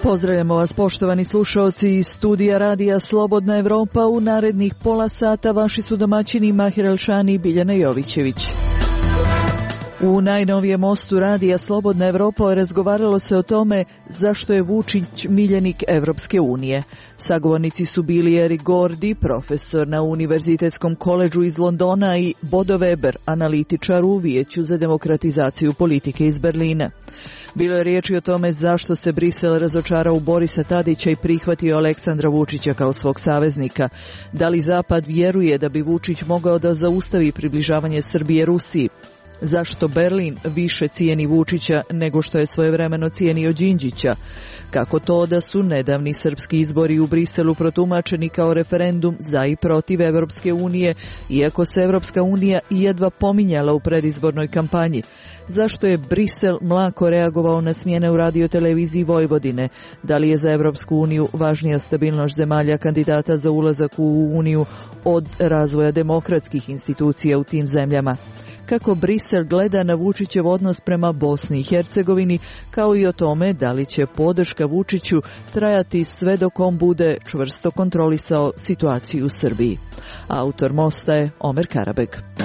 Pozdravljamo vas, poštovani slušaoci iz studija Radija Slobodna Evropa. U narednih pola sata vaši su domaćini Mahir Elšani i Biljana Jovićević. U najnovijem mostu Radija Slobodna Evropa razgovaralo se o tome zašto je Vučić miljenik Evropske unije. Sagovornici su bili Erik Gordi, profesor na Univerzitetskom koledžu iz Londona, i Bodo Weber, analitičar u Vijeću za demokratizaciju politike iz Berlina. Bilo je riječi o tome zašto se Brisel razočarao u Borisa Tadića i prihvatio Aleksandra Vučića kao svog saveznika. Da li Zapad vjeruje da bi Vučić mogao da zaustavi približavanje Srbije Rusiji? Zašto Berlin više cijeni Vučića nego što je svojevremeno cijenio Đinđića? Kako to da su nedavni srpski izbori u Briselu protumačeni kao referendum za i protiv Evropske unije, iako se Evropska unija jedva pominjala u predizbornoj kampanji? Zašto je Brisel mlako reagovao na smjene u radioteleviziji Vojvodine? Da li je za Evropsku uniju važnija stabilnost zemalja kandidata za ulazak u Uniju od razvoja demokratskih institucija u tim zemljama? Kako Brisel gleda na Vučićev odnos prema Bosni i Hercegovini, kao i o tome da li će podrška Vučiću trajati sve dok on bude čvrsto kontrolisao situaciju u Srbiji. Autor mosta je Omer Karabeg.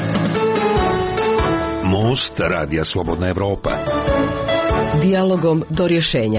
Most Radija Slobodna Evropa. Dijalogom do rješenja.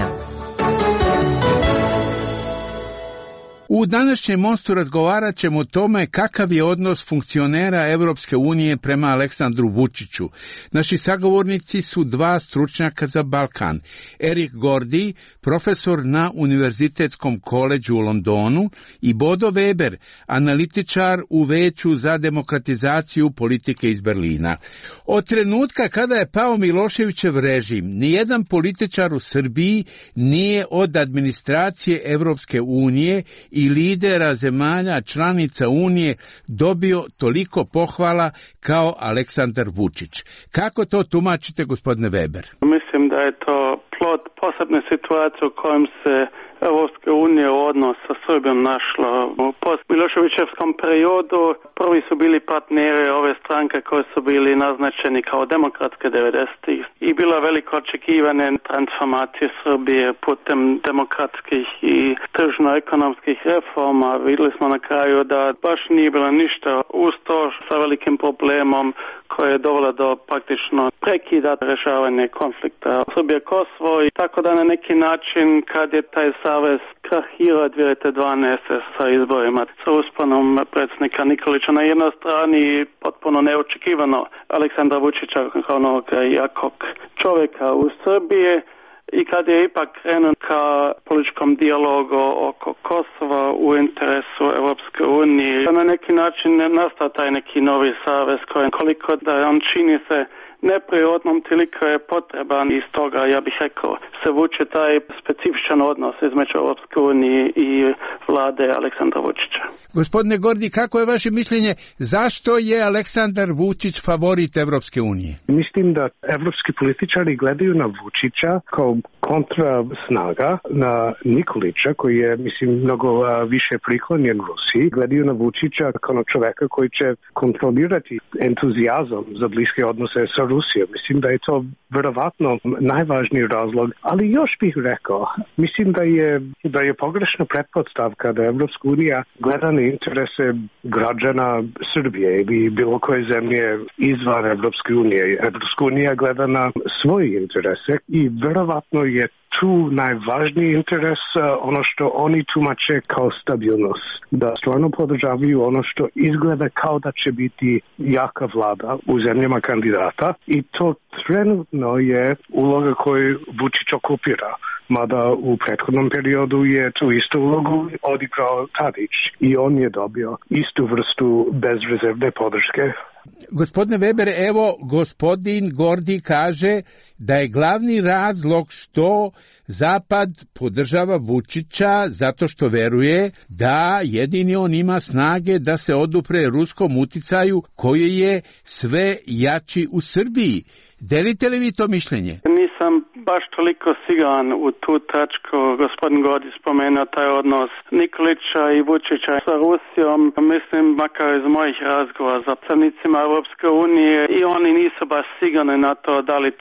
U današnjem mostu razgovarat ćemo o tome kakav je odnos funkcionera Evropske unije prema Aleksandru Vučiću. Naši sagovornici su dva stručnjaka za Balkan. Erik Gordi, profesor na Univerzitetskom koledžu u Londonu, i Bodo Weber, analitičar u Vijeću za demokratizaciju politike iz Berlina. Od trenutka kada je pao Miloševićev režim, nijedan političar u Srbiji nije od administracije Evropske unije i lidera zemalja članica Unije dobio toliko pohvala kao Aleksandar Vučić. Kako to tumačite, gospodine Weber? Mislim da je to plod posebne situacije u kojem se Evropska unija u odnos sa Srbijom našla. U post-Miloševićevskom periodu prvi su bili partneri ove stranke koje su bili naznačeni kao demokratske 90-ih i bila veliko očekivane transformacije Srbije putem demokratskih i tržno-ekonomskih reforma. Vidjeli smo na kraju da baš nije bilo ništa uz to sa velikim problemom koje je dovelo do praktično prekida rješavanja konflikta Srbija-Kosovo, i tako da na neki način kad je taj savez krahirao 2012. sa izborima, sa usponom predsjednika Nikolića na jednoj strani, potpuno neočekivano Aleksandra Vučića kao onog jakog čovjeka u Srbiji, i kad je ipak krenuo ka političkom dijalogu oko Kosova u interesu Evropske unije, na neki način nastao taj neki novi savez koji koliko da on čini se neprirodnom, toliko je potreban, i stoga ja bih rekao se vuče taj specifičan odnos između Evropske unije i vlade Aleksandra Vučića. Gospodine Gordi, kako je vaše mišljenje, zašto je Aleksandar Vučić favorit Evropske unije? Mislim da evropski političari gledaju na Vučića kao kontra snaga na Nikolića, koji je, mislim, mnogo više priklonjen Rusiji. Gledaju na Vučića kao čoveka koji će kontrolirati entuzijazam za bliske odnose sa Rusijom. Mislim da je to verovatno najvažniji razlog, ali još bih rekao, mislim da je pogrešna pretpostavka da Evropska unija gleda na interese građana Srbije ili bilo koje zemlje izvan Evropske unije. Evropska unija gleda na svoje interese i verovatno je tu najvažniji interes ono što oni tumače kao stabilnost. Da stvarno podržavaju ono što izgleda kao da će biti jaka vlada u zemljama kandidata, i to trenutno je uloga koju Vučić okupira. Mada u prethodnom periodu je tu istu ulogu odigrao Tadić i on je dobio istu vrstu bezrezervne podrške. Gospodine Weber, evo gospodin Gordi kaže da je glavni razlog što Zapad podržava Vučića zato što veruje da jedini on ima snage da se odupre ruskom uticaju koji je sve jači u Srbiji. Delite li vi to mišljenje? Nisam baš toliko siguran u tu tačku. Gospodin Gordi spomenuo taj odnos Nikolića i Vučića sa Rusijom. Mislim, makar iz mojih razgovora sa predstavnicima Evropske unije, i oni nisu baš sigurni na to da li te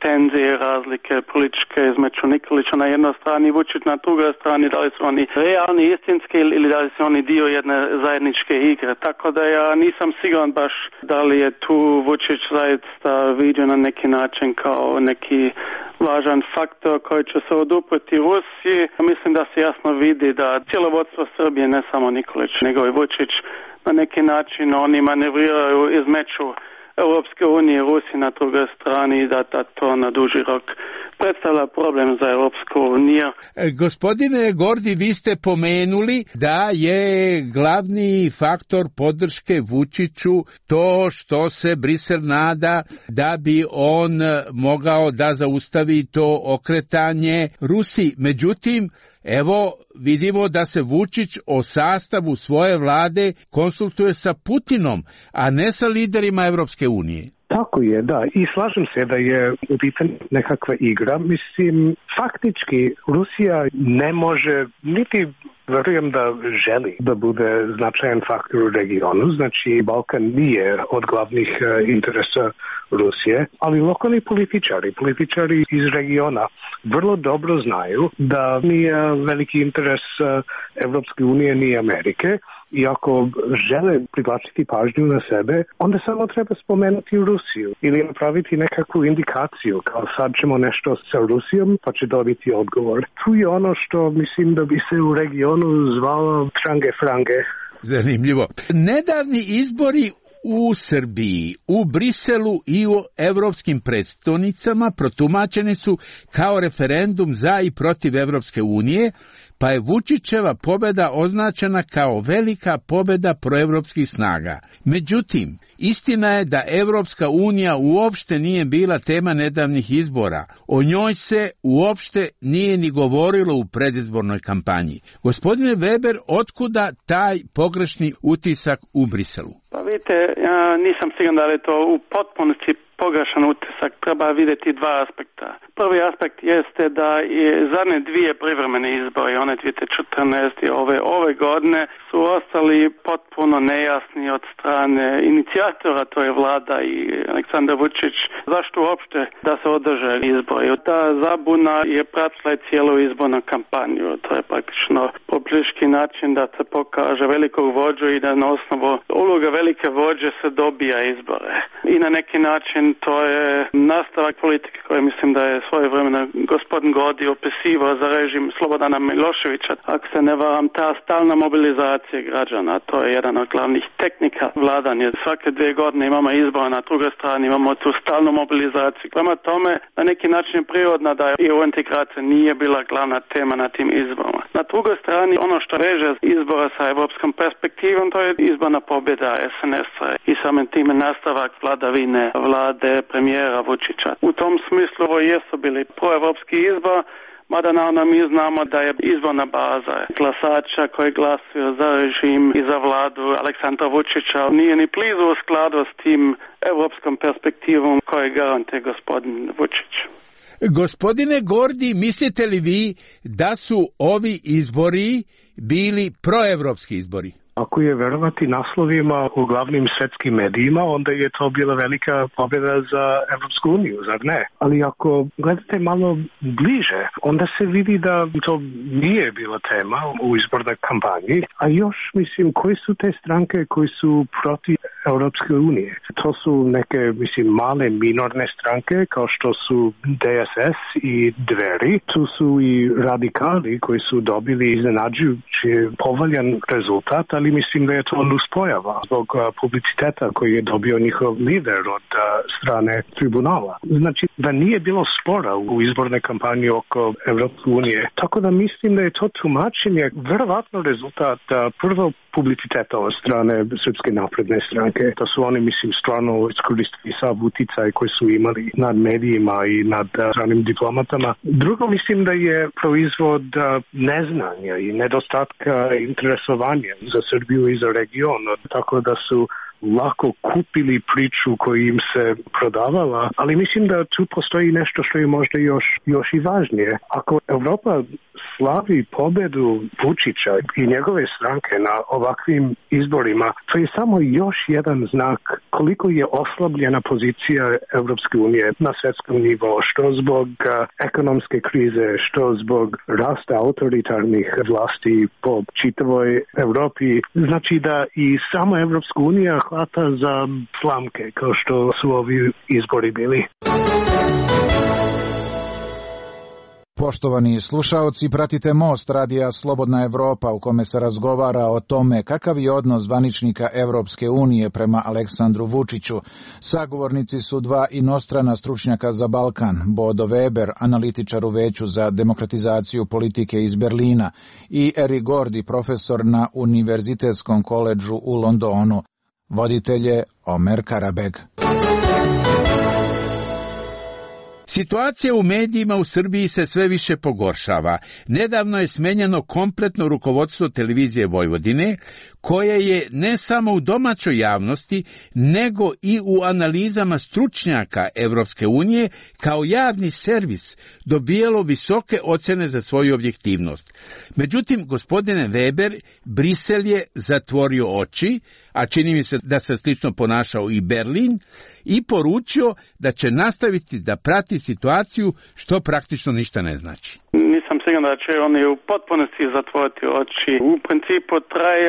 tenzije, razlike političke između Nikolića na jednoj strani i Vučić na drugoj strani, da li su oni realni, istinski ili da li su oni dio jedne zajedničke igre. Tako da ja nisam siguran baš da li je tu Vučić zaista vidio na neki način kao neki važan faktor koji će se odupreti Rusiji. Mislim da se jasno vidi da cijelo vodstvo Srbije, ne samo Nikolić, nego i Vučić, na neki način oni manevriraju između Europske unije i Rusije na drugoj strani, da to na duži rok predstavlja problem za Europsku uniju. Gospodine Gordi, vi ste pomenuli da je glavni faktor podrške Vučiću to što se Brisel nada da bi on mogao da zaustavi to okretanje Rusiji. Međutim, evo vidimo da se Vučić o sastavu svoje vlade konsultuje sa Putinom, a ne sa liderima Evropske unije. Tako je, da. I slažem se da je u pitanju nekakva igra. Mislim, faktički Rusija ne može, niti verujem da želi da bude značajan faktor u regionu. Znači, Balkan nije od glavnih interesa Rusije, ali lokalni političari iz regiona vrlo dobro znaju da nije veliki interes Evropske unije ni Amerike. I ako žele privlačiti pažnju na sebe, onda samo treba spomenuti Rusiju ili napraviti nekakvu indikaciju, kao sad ćemo nešto sa Rusijom, pa će dobiti odgovor. Tu je ono što mislim da bi se u regionu zvalo trange-frange. Zanimljivo. Nedavni izbori u Srbiji, u Briselu i u evropskim predstavnicama protumačeni su kao referendum za i protiv Evropske unije, pa je Vučićeva pobjeda označena kao velika pobjeda proevropskih snaga. Međutim, istina je da Evropska unija uopšte nije bila tema nedavnih izbora. O njoj se uopšte nije ni govorilo u predizbornoj kampanji. Gospodine Weber, otkuda taj pogrešni utisak u Briselu? Pa vidite, ja nisam siguran da je to u potpunosti pogrešan utisak. Treba vidjeti dva aspekta. Prvi aspekt jeste da je zadnje dvije privremene izbore, one 2014 i ove godine, su ostali potpuno nejasni od strane inicijatora, to je vlada i Aleksandar Vučić, zašto uopšte da se održe izbori. Ta zabuna je pratila cijelu izbornu kampanju. To je praktično pobliški način da se pokaže velikog vođu i da na osnovu uloga velike vođe se dobija izbore. I na neki način to je nastavak politike koje mislim da je svojevremeno gospodin Gordi opisivao za režim Slobodana Miloševića. Ako se ne varam, ta stalna mobilizacija građana, to je jedan od glavnih tehnika vladanja. Svake 2 godine imamo izbor, na drugoj strani imamo tu stalnu mobilizaciju. Prema tome, na neki način je prirodno da EU integracija nije bila glavna tema na tim izborima. Na drugoj strani, ono što reže izbora sa evropskom perspektivom, to je izborna pobjeda SNS-a i samim time nastavak vladavine vlade premijera Vučića. U tom smislu ovo jesu bili proevropski izbor, mada naravno mi znamo da je izborna baza glasača koji glasuju za režim i za vladu Aleksandra Vučića nije ni blizu u skladu s tim evropskom perspektivom koje garantuje gospodin Vučić. Gospodine Gordi, mislite li vi da su ovi izbori bili proevropski izbori? Ako je verovati naslovima u glavnim svetskim medijima, onda je to bila velika pobjeda za Evropsku uniju, zar ne? Ali ako gledate malo bliže, onda se vidi da to nije bila tema u izbornoj kampanji, a još, mislim, koji su te stranke koji su protiv Evropske unije? To su neke, mislim, male minorne stranke kao što su DSS i Dveri. Tu su i radikali koji su dobili iznenađujući povoljan rezultat, ali mislim da je to nuspojava zbog publiciteta koji je dobio njihov lider od strane tribunala. Znači da nije bilo spora u izbornoj kampanji oko Evropske unije. Tako da mislim da je to tumačenje verovatno rezultat prvo publiciteta od strane Srpske napredne stranke. To su oni, mislim, stvarno iskoristili sav uticaj koji su imali nad medijima i nad stranim diplomatama. Drugo, mislim da je proizvod neznanja i nedostatka interesovanja za Srbiju i za region. Tako da su lako kupili priču koju im se prodavala, ali mislim da tu postoji nešto što je možda još i važnije. Ako Evropa slavi pobedu Vučića i njegove stranke na ovakvim izborima, to je samo još jedan znak koliko je oslabljena pozicija Evropske unije na svjetskom nivou, što zbog ekonomske krize, što zbog rasta autoritarnih vlasti po čitavoj Europi. Znači da i samo Evropska unija hvata za slamke, kao što su ovi izbori bili. Poštovani slušaoci, pratite Most radija Slobodna Evropa u kome se razgovara o tome kakav je odnos zvaničnika Evropske unije prema Aleksandru Vučiću. Sagovornici su dva inostrana stručnjaka za Balkan, Bodo Weber, analitičar u Veću za demokratizaciju politike iz Berlina, i Eric Gordy, profesor na Univerzitetskom koledžu u Londonu. Voditelj je Omer Karabeg. Situacija u medijima u Srbiji se sve više pogoršava. Nedavno je smenjeno kompletno rukovodstvo televizije Vojvodine, koje je ne samo u domaćoj javnosti, nego i u analizama stručnjaka Evropske unije kao javni servis dobijalo visoke ocjene za svoju objektivnost. Međutim, gospodine Weber, Brisel je zatvorio oči, a čini mi se da se slično ponašao i Berlin, i poručio da će nastaviti da prati situaciju, što praktično ništa ne znači. Nisam siguran da će oni u potpunosti zatvoriti oči. U principu traje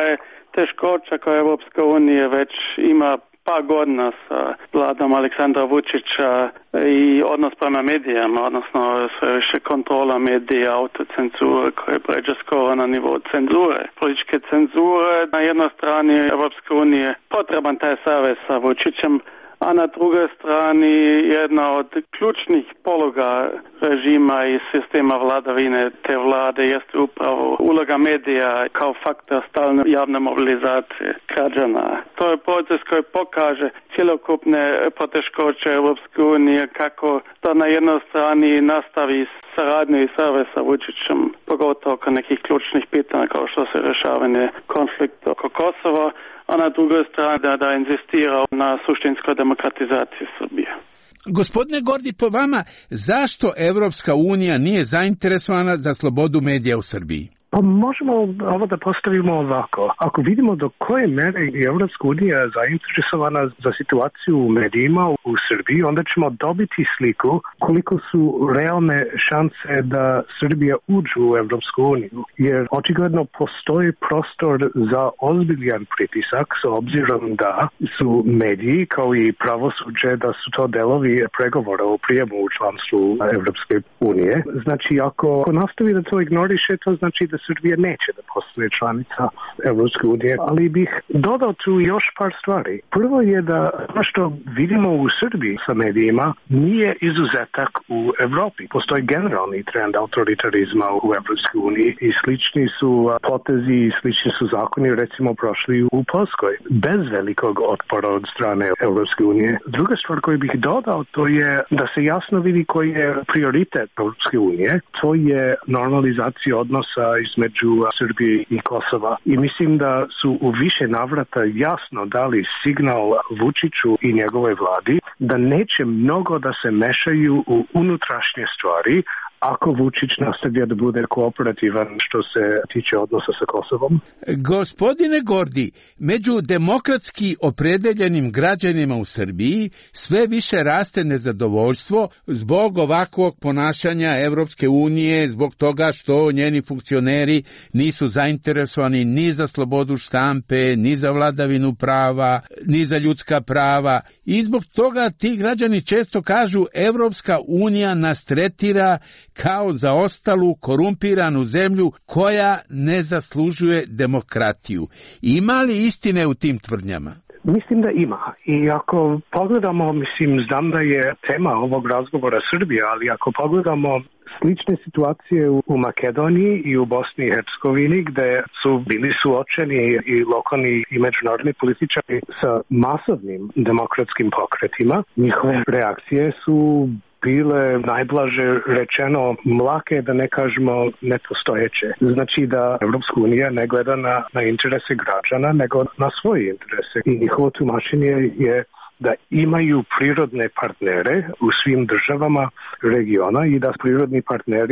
teškoća koja Evropska unija već ima par godina sa vladom Aleksandra Vučića i odnos prema medijama, odnosno sve više kontrola medija, autocenzura koja pređe skoro na nivo cenzure. Političke cenzure, na jednoj strani Evropske unije potreban taj savez sa Vučićem, a na drugoj strani jedna od ključnih pologa režima i sistema vladavine te vlade jeste upravo uloga medija kao faktor stalne javne mobilizacije građana. To je proces koji pokaže cjelokupne poteškoće Evropske unije, kako da na jednoj strani nastavi saradnju i savez sa Vučićem, pogotovo oko nekih ključnih pitanja kao što se rješavanje konflikta oko Kosova, a na drugoj strani da inzistira na suštinskoj demokratizaciji Srbije. Gospodine Gordi, po vama, zašto Evropska unija nije zainteresovana za slobodu medija u Srbiji? Pa možemo ovo da postavimo ovako. Ako vidimo do koje mere je Evropska unija zainteresovana za situaciju u medijima u Srbiji, onda ćemo dobiti sliku koliko su realne šanse da Srbija uđe u Evropsku uniju. Jer očigledno postoji prostor za ozbiljan pritisak s obzirom da su mediji kao i pravosuđe da su to delovi pregovora o prijemu u članstvu Evropske unije. Znači ako nastavi da to ignoriše, to znači da Srbija neće da postane članica Evropske unije, ali bih dodao tu još par stvari. Prvo je da ono što vidimo u Srbiji sa medijima nije izuzetak u Evropi. Postoji generalni trend autoritarizma u Evropskoj uniji i slični su potezi i slični su zakoni recimo prošli u Poljskoj bez velikog otpora od strane Evropske unije. Druga stvar koju bih dodao to je da se jasno vidi koji je prioritet Evropske unije. To je normalizacija odnosa između Srbije i Kosova. I mislim da su u više navrata jasno dali signal Vučiću i njegove vladi da neće mnogo da se mešaju u unutrašnje stvari ako Vučić nastavlja da bude kooperativan što se tiče odnosa sa Kosovom. Gospodine Gordi, među demokratski opredeljenim građanima u Srbiji sve više raste nezadovoljstvo zbog ovakvog ponašanja Evropske unije, zbog toga što njeni funkcioneri nisu zainteresovani ni za slobodu štampe, ni za vladavinu prava, ni za ljudska prava. I zbog toga ti građani često kažu Evropska unija nas tretira kao zaostalu, korumpiranu zemlju koja ne zaslužuje demokratiju. Ima li istine u tim tvrdnjama? Mislim da ima. I ako pogledamo, znam da je tema ovog razgovora Srbija, ali ako pogledamo slične situacije u Makedoniji i u Bosni i Hercegovini gde su bili suočeni i lokalni i međunarodni političari sa masovnim demokratskim pokretima, njihove reakcije su bile najblaže rečeno mlake, da ne kažemo nepostojeće. Znači da Evropska unija ne gleda na interese građana, nego na svoje interese. I njihovo tumačenje je da imaju prirodne partnere u svim državama regiona i da prirodni partneri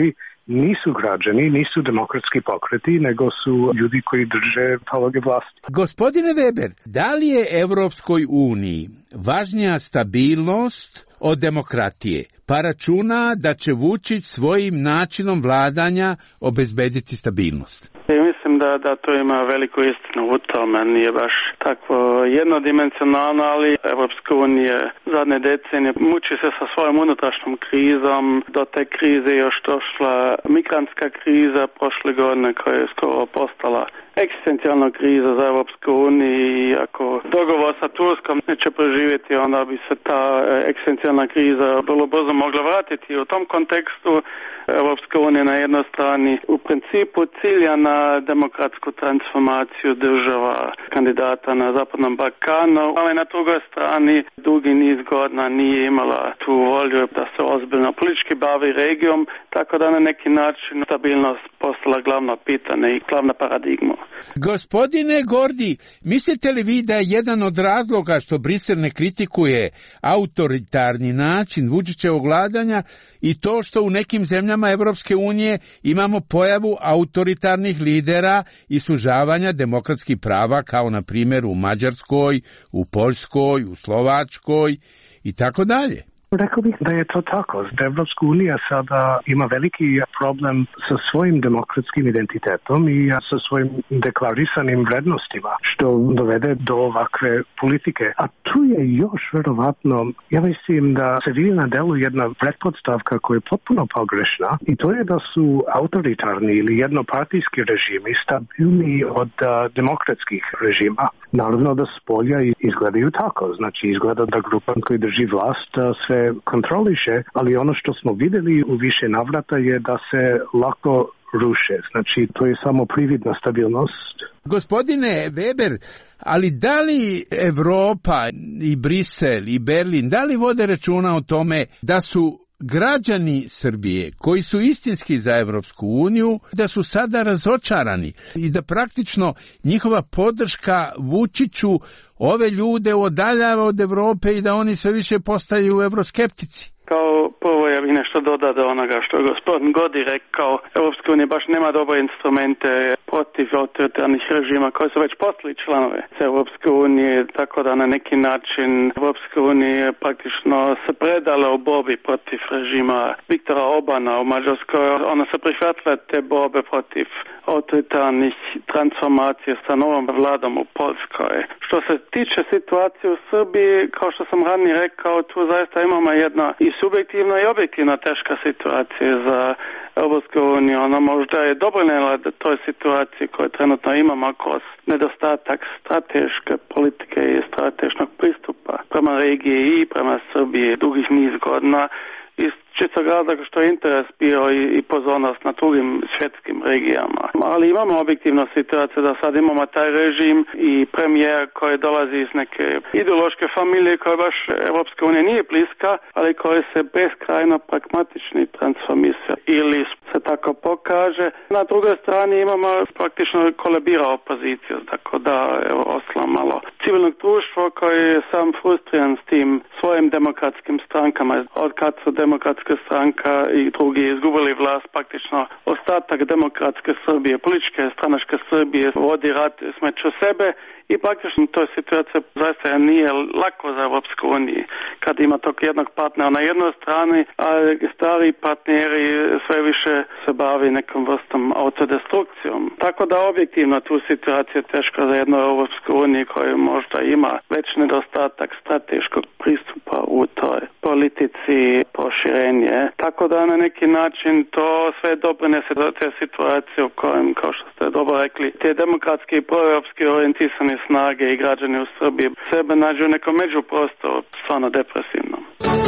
nisu građani, nisu demokratski pokreti, nego su ljudi koji drže paloge vlasti. Gospodine Weber, da li je Evropskoj uniji važnija stabilnost od demokratije, pa računa da će Vučić svojim načinom vladanja obezbediti stabilnost? Mislim da to ima veliku istinu u tome, nije baš tako jednodimenzionalno, ali Evropska unija zadnje decenije muči se sa svojom unutrašnjom krizom. Do te krize još došla migrantska kriza prošle godine koja je skoro postala egzistencijalna kriza za Evropsku uniju i ako dogovor sa Turskom neće preživjeti, onda bi se ta egzistencijalna kriza vrlo brzo mogla vratiti. U tom kontekstu Evropska unija na jednoj strani u principu cilja na demokratsku transformaciju država kandidata na Zapadnom Balkanu, ali na drugoj strani dugi niz godina nije imala tu volju da se ozbiljno politički bavi regijom, tako da na neki način stabilnost postala glavno pitanje i glavna paradigma. Gospodine Gordi, mislite li vi da je jedan od razloga što Brisel ne kritikuje autoritarni način Vučićevog vladanja i to što u nekim zemljama Evropske unije imamo pojavu autoritarnih lidera i sužavanja demokratskih prava, kao na primjer u Mađarskoj, u Poljskoj, u Slovačkoj i tako dalje? Rekao bih da je to tako. Da Evropska unija sada ima veliki problem sa svojim demokratskim identitetom i sa svojim deklarisanim vrednostima, što dovede do ovakve politike. A tu je još verovatno, ja mislim da se vidi na delu jedna pretpostavka koja je potpuno pogrešna, i to je da su autoritarni ili jednopartijski režimi stabilniji od demokratskih režima. Naravno da s polja izgledaju tako. Znači izgleda da grupa koji drži vlast sve kontroliše, ali ono što smo vidjeli u više navrata je da se lako ruše. Znači, to je samo prividna stabilnost. Gospodine Weber, ali da li Evropa i Brisel i Berlin, da li vode računa o tome da su građani Srbije, koji su istinski za Evropsku uniju, da su sada razočarani i da praktično njihova podrška Vučiću ove ljude odaljava od Evrope i da oni sve više postaju evroskeptici? Kao prvo ja bih nešto dodao do onoga što je gospodin Godi rekao. Evropska unija baš nema dobre instrumente protiv autoritarnih režima koji su već postali članove Evropske unije, tako da na neki način Evropska unija praktično se predala u borbi protiv režima Viktora Orbana u Mađarskoj. Ona se prihvatila te borbe protiv autoritarnih transformacija sa novom vladom u Poljskoj. Što se tiče situacije u Srbiji, kao što sam ranije rekao, tu zaista imamo jedna i subjektivna i objektivna teška situacija za Evropsku uniju. Ona možda je dobrovoljna da toj situaciji koju trenutno imamo kroz nedostatak strateške politike i strateškog pristupa prema regiji i prema Srbiji dugih niz godina, iz čistog razloga što je interes bio i pozornost na drugim svjetskim regijama. Ali imamo objektivnu situaciju da sad imamo taj režim i premijer koji dolazi iz neke ideološke familije koja baš Evropska unija nije bliska, ali koji se beskrajno pragmatični transformisija ili se tako pokaže. Na drugoj strani imamo praktično kolabira opoziciju, tako da ostalo malo civilnog društva koji je sam frustriran s tim svojim demokratskim strankama. Od kad su demokratske stranka i drugi izgubili vlast, praktično ostatak demokratske Srbije, političke stranačke Srbije vodi rat između sebe i praktično to situacija zaista nije lako za Evropsku uniju kad ima tog jednog partnera na jednoj strani, a stari partneri sve više se bavi nekom vrstom autodestrukcijom. Tako da objektivno tu situacija je teška za jednu Evropsku uniju koja možda ima već nedostatak strateškog pristupa u toj politici proširenje. Tako da na neki način to sve doprinese do te situacije u kojem, kao što ste dobro rekli, te demokratske i proevropske orijentisane snage i građani u Srbiji sebe nađu u nekom međuprostoru stvarno depresivnom.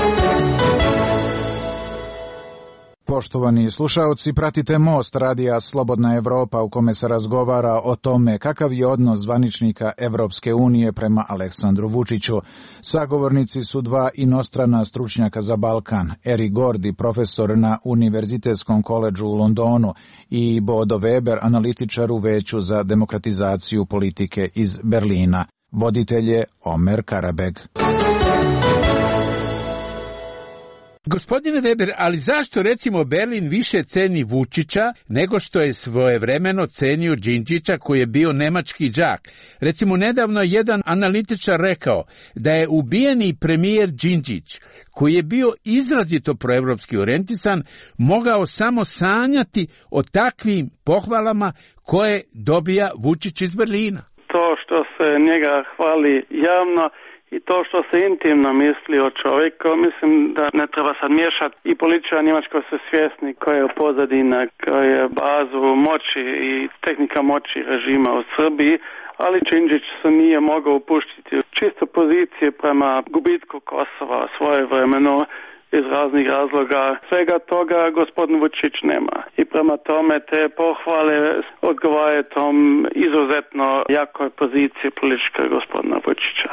Poštovani slušaoci, pratite Most radija Slobodna Evropa u kome se razgovara o tome kakav je odnos zvaničnika Evropske unije prema Aleksandru Vučiću. Sagovornici su dva inostrana stručnjaka za Balkan, Eri Gordi, profesor na Univerzitetskom koledžu u Londonu, i Bodo Weber, analitičar u Veću za demokratizaciju politike iz Berlina. Voditelj je Omer Karabeg. Gospodine Weber, ali zašto recimo Berlin više ceni Vučića nego što je svojevremeno cenio Đinđića koji je bio nemački đak? Recimo nedavno jedan analitičar rekao da je ubijeni premijer Đinđić, koji je bio izrazito proevropski orijentisan, mogao samo sanjati o takvim pohvalama koje dobija Vučić iz Berlina. To što se njega hvali javno i to što se intimno misli o čovjeku, mislim da ne treba sad miješati. I političari njemačko su svjesni koja je pozadina, koja je bazu moći i tehnika moći režima u Srbiji, ali Đinđić se nije mogao upuštiti u čisto pozicije prema gubitku Kosova svojevremeno iz raznih razloga. Svega toga gospodin Vučić nema. I prema tome te pohvale odgovaraju tom izuzetno jakoj poziciji političke gospodina Vučića.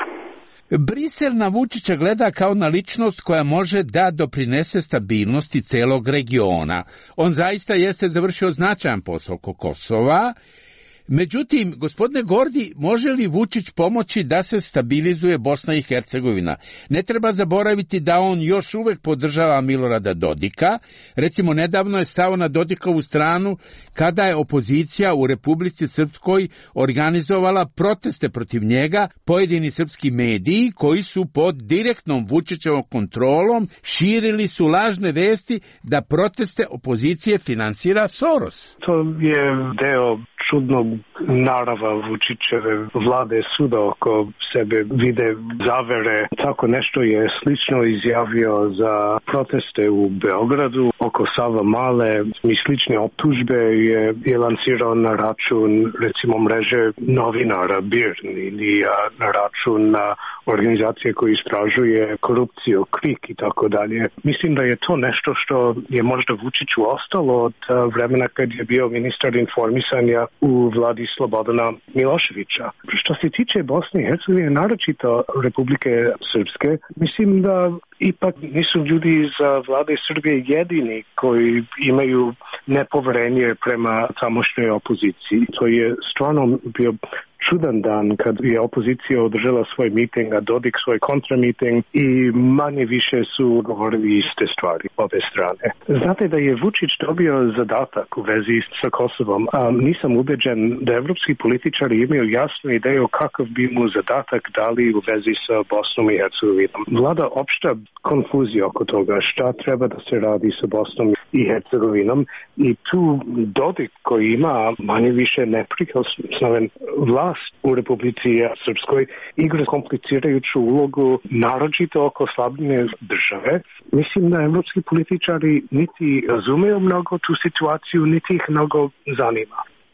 Brisel na Vučića gleda kao na ličnost koja može da doprinese stabilnosti celog regiona. On zaista jeste završio značajan posao oko Kosova. Međutim, gospodine Gordi, može li Vučić pomoći da se stabilizuje Bosna i Hercegovina? Ne treba zaboraviti da on još uvek podržava Milorada Dodika. Recimo, nedavno je stao na Dodikovu stranu kada je opozicija u Republici Srpskoj organizovala proteste protiv njega. Pojedini srpski mediji koji su pod direktnom Vučićevom kontrolom širili su lažne vesti da proteste opozicije finansira Soros. To je deo čudnog narava Vučićeve vlade, svuda oko sebe vide zavere. Tako nešto je slično izjavio za proteste u Beogradu oko Savamale i slične optužbe je lansirao na račun recimo mreže novinara BIRN ili na račun organizacije koja istražuje korupciju, KRIK i tako dalje. Mislim da je to nešto što je možda Vučiću ostalo od vremena kad je bio ministar informisanja u vladi Slobodana Miloševića. Što se tiče Bosne i Hercegovine, naročito Republike Srpske, mislim da ipak nisu ljudi iz vlade Srbije jedini koji imaju nepoverenje prema tamošnjoj opoziciji. To je stvarno bio čudan dan kad je opozicija održala svoj miting, a Dodik svoj kontramiting i manje više su govorili iste stvari ove strane. Znate da je Vučić dobio zadatak u vezi sa Kosovom, a nisam ubeđen da evropski političari imaju jasnu ideju kakav bi mu zadatak dali u vezi sa Bosnom i Hercegovinom. Vlada opšta konfuzija oko toga šta treba da se radi sa Bosnom i Hercegovinom i tu Dodik koji ima manje više neprikosnoven vlast u Republici Srpskoj igra komplicirajuću ulogu naročito oko slabljenja države. Mislim da evropski političari niti razumeju mnogo tu situaciju, niti ih mnogo zanima.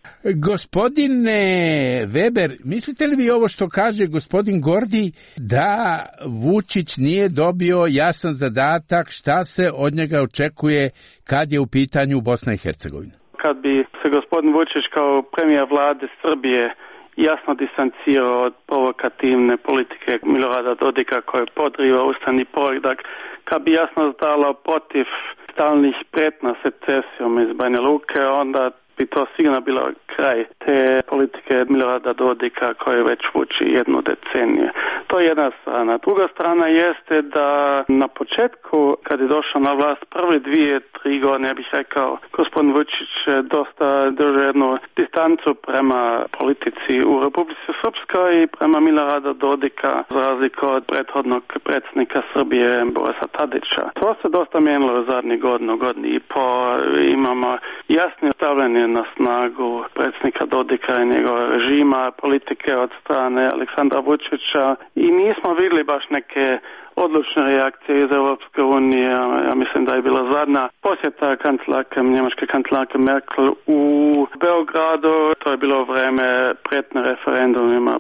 Gospodine Weber, mislite li vi ovo što kaže gospodin Gordi da Vučić nije dobio jasan zadatak šta se od njega očekuje kad je u pitanju Bosna i Hercegovina? Kad bi se gospodin Vučić kao premijer vlade Srbije jasno distancirao od provokativne politike Milorada Dodika koje podriva ustavni poredak, kad bi jasno stalo protiv stalnih pretnja secesijom iz Banja Luke, onda bi to sigurno bilo kraj te politike Milorada Dodika koje već vuči jednu deceniju. To je jedna strana. Druga strana jeste da na početku, kad je došao na vlast, prve 2-3 godine, ja bih rekao, gospodin Vučić dosta držao jednu distancu prema politici u Republici Srpskoj i prema Milorada Dodika, za razliku od prethodnog predsjednika Srbije Borisa Tadića. To se dosta mijenilo u zadnjih godinu i po. Imamo jasno stavljanje na snagu predsjednika Dodika i njegov režima, politike od strane Aleksandra Vučića i nismo vidjeli baš neke odlučne reakcije iz Europske unije. Ja mislim da je bila zadnja posjeta njemačke kancelarke Merkel u Beogradu. To je bilo vreme pretnje referendumima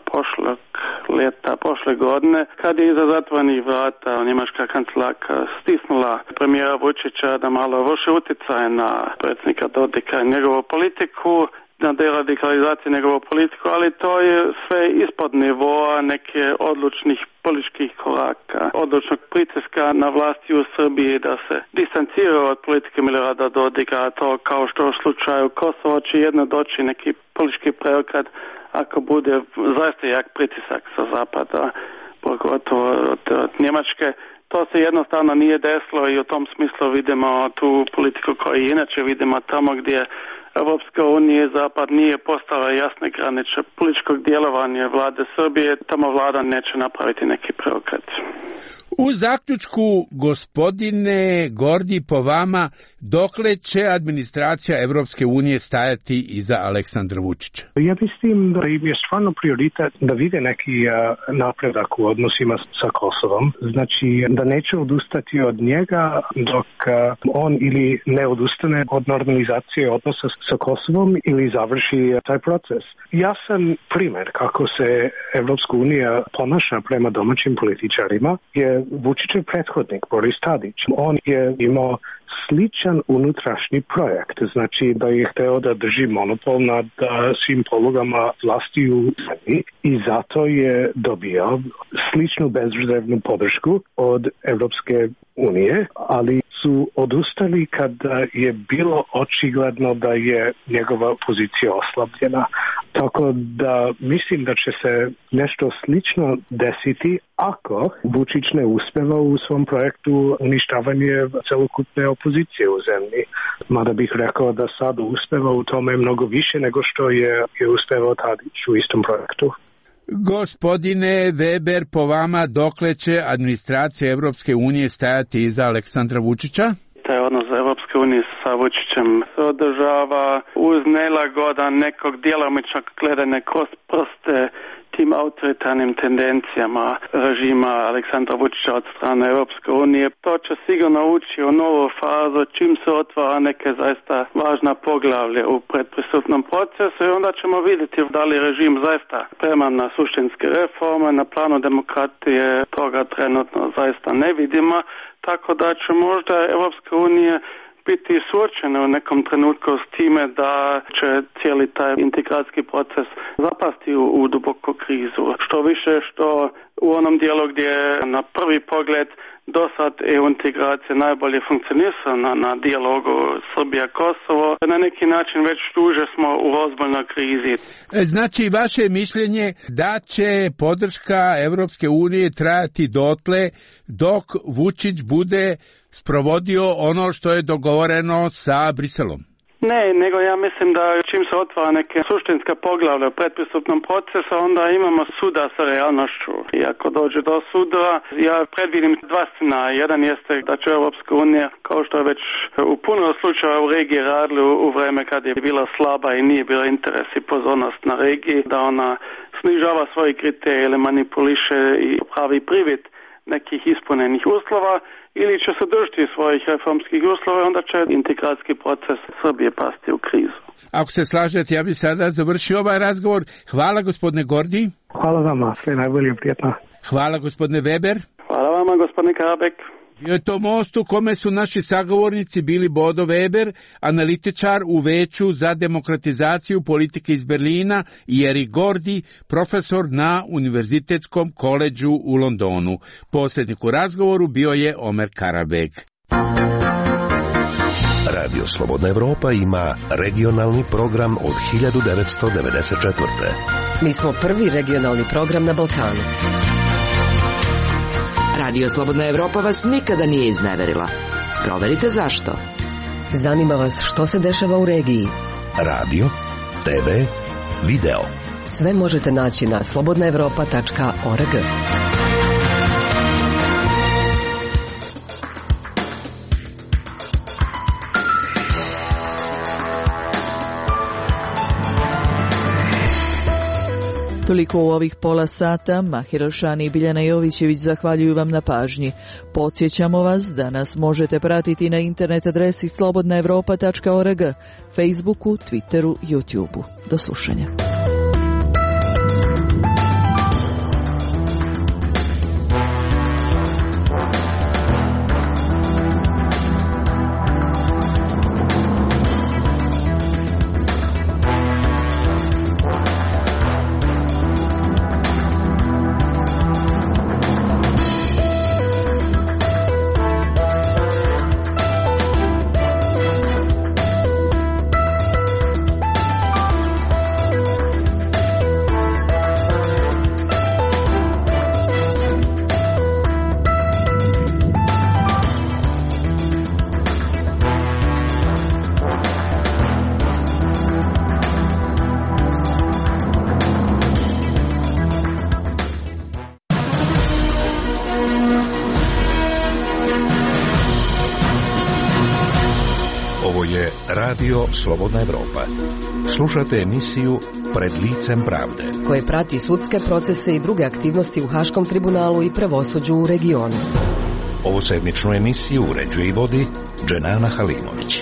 prošle godine, kad je iza zatvorenih vrata njemačka kancelarka stisnula premijera Vučića da malo vrši utjecaj na predsjednika Dodika i njegovu politiku, na deradikalizaciju njegovu politiku, ali to je sve ispod nivoa neke odlučnih političkih koraka, odlučnog pritiska na vlasti u Srbiji da se distanciraju od politike Milorada Dodika, to kao što u slučaju Kosovo će jedno doći neki politički preokret ako bude zaista jak pritisak sa zapada, pogotovo od Njemačke. To se jednostavno nije desilo i u tom smislu vidimo tu politiku koju inače vidimo tamo gdje Evropska unija i Zapad nije postavila jasne granice političkog djelovanja vlade Srbije, tamo vlada neće napraviti neki preokret. U zaključku, gospodine Gordi, po vama, dokle će administracija Evropske unije stajati iza Aleksandra Vučića? Ja mislim da im je stvarno prioritet da vide neki napredak u odnosima sa Kosovom. Znači da neće odustati od njega dok on ili ne odustane od normalizacije odnosa sa Kosovom ili završi taj proces. Jasan primjer kako se Evropska unija ponaša prema domaćim političarima je Vučićev prethodnik Boris Tadić. On je imao sličan unutrašnji projekt, znači da je hteo da drži monopol nad svim polugama vlasti u zemlji i zato je dobio sličnu bezrezervnu podršku od Evropske unije, ali su odustali kada je bilo očigledno da je njegova pozicija oslabljena. Tako da mislim da će se nešto slično desiti ako Vučić ne uspeva u svom projektu uništavanje celokupne opozicije u zemlji. Mada bih rekao da sad uspeva u tome mnogo više nego što je uspevao Tadić u istom projektu. Gospodine Weber, po vama, dokle će administracija Evropske unije stajati iza Aleksandra Vučića? Taj odnos Evropske unije sa Vučićem se održava uz nelagodan nekog djelomičnog gledanja kroz prste tim autoritarnim tendencijama režima Aleksandra Vučića od strane Evropske unije. To će sigurno ući u novu fazu čim se otvara neke zaista važna poglavlje u predpristupnom procesu i onda ćemo vidjeti da li režim zaista spreman na suštinske reforme. Na planu demokratije toga trenutno zaista ne vidimo, tako da će možda Evropska unija biti suočena u nekom trenutku s time da će cijeli taj integracijski proces zapasti u duboku krizu. Što više što u onom dijelu gdje na prvi pogled do sad EU integracija najbolje funkcionira na dijalogu Srbija-Kosovo, na neki način već duže smo u ozbiljnoj krizi. Znači, vaše mišljenje da će podrška Evropske unije trajati dotle dok Vučić bude sprovodio ono što je dogovoreno sa Briselom? Ne, nego ja mislim da čim se otvara neke suštinska poglavlja u predpristupnom procesu, onda imamo suda sa realnošću. I ako dođe do suda, ja predvidim dva scenarija. Jedan jeste da će Europska unija, kao što je već u puno slučajeva u regiji radili u vreme kad je bila slaba i nije bila interes i pozornost na regiji, da ona snižava svoje kriterije ili manipuliše i pravi privid nekih ispunenih uslova, ili će se držati svojih reformskih uslova, onda će integracijski proces Srbije pasti u krizu. Ako se slažete, ja bih sada završio ovaj razgovor. Hvala, gospodine Gordi. Hvala vama, sve najbolje, prijetno. Hvala, gospodine Weber. Hvala vama, gospodine Karabek. Bio je to Most u kome su naši sagovornici bili Bodo Weber, analitičar u Veću za demokratizaciju politike iz Berlina, i Erik Gordi, profesor na Univerzitetskom koledžu u Londonu. Posljednik u razgovoru bio je Omer Karabek. Radio Slobodna Evropa ima regionalni program od 1994. Mi smo prvi regionalni program na Balkanu. Radio Slobodna Evropa vas nikada nije izneverila. Proverite zašto. Zanima vas što se dešava u regiji. Radio, TV, video. Sve možete naći na slobodnaevropa.org. Toliko u ovih pola sata. Mahir Elšani i Biljana Jovićević zahvaljuju vam na pažnji. Podsjećamo vas da nas možete pratiti na internet adresi slobodnaevropa.org, Facebooku, Twitteru, YouTubeu. Do slušanja. je Radio Slobodna Evropa. Slušate emisiju Pred licem pravde, koje prati sudske procese i druge aktivnosti u Haškom tribunalu i pravosuđu u regionu. Ovu sedmičnu emisiju uređuje i vodi Dženana Halimović.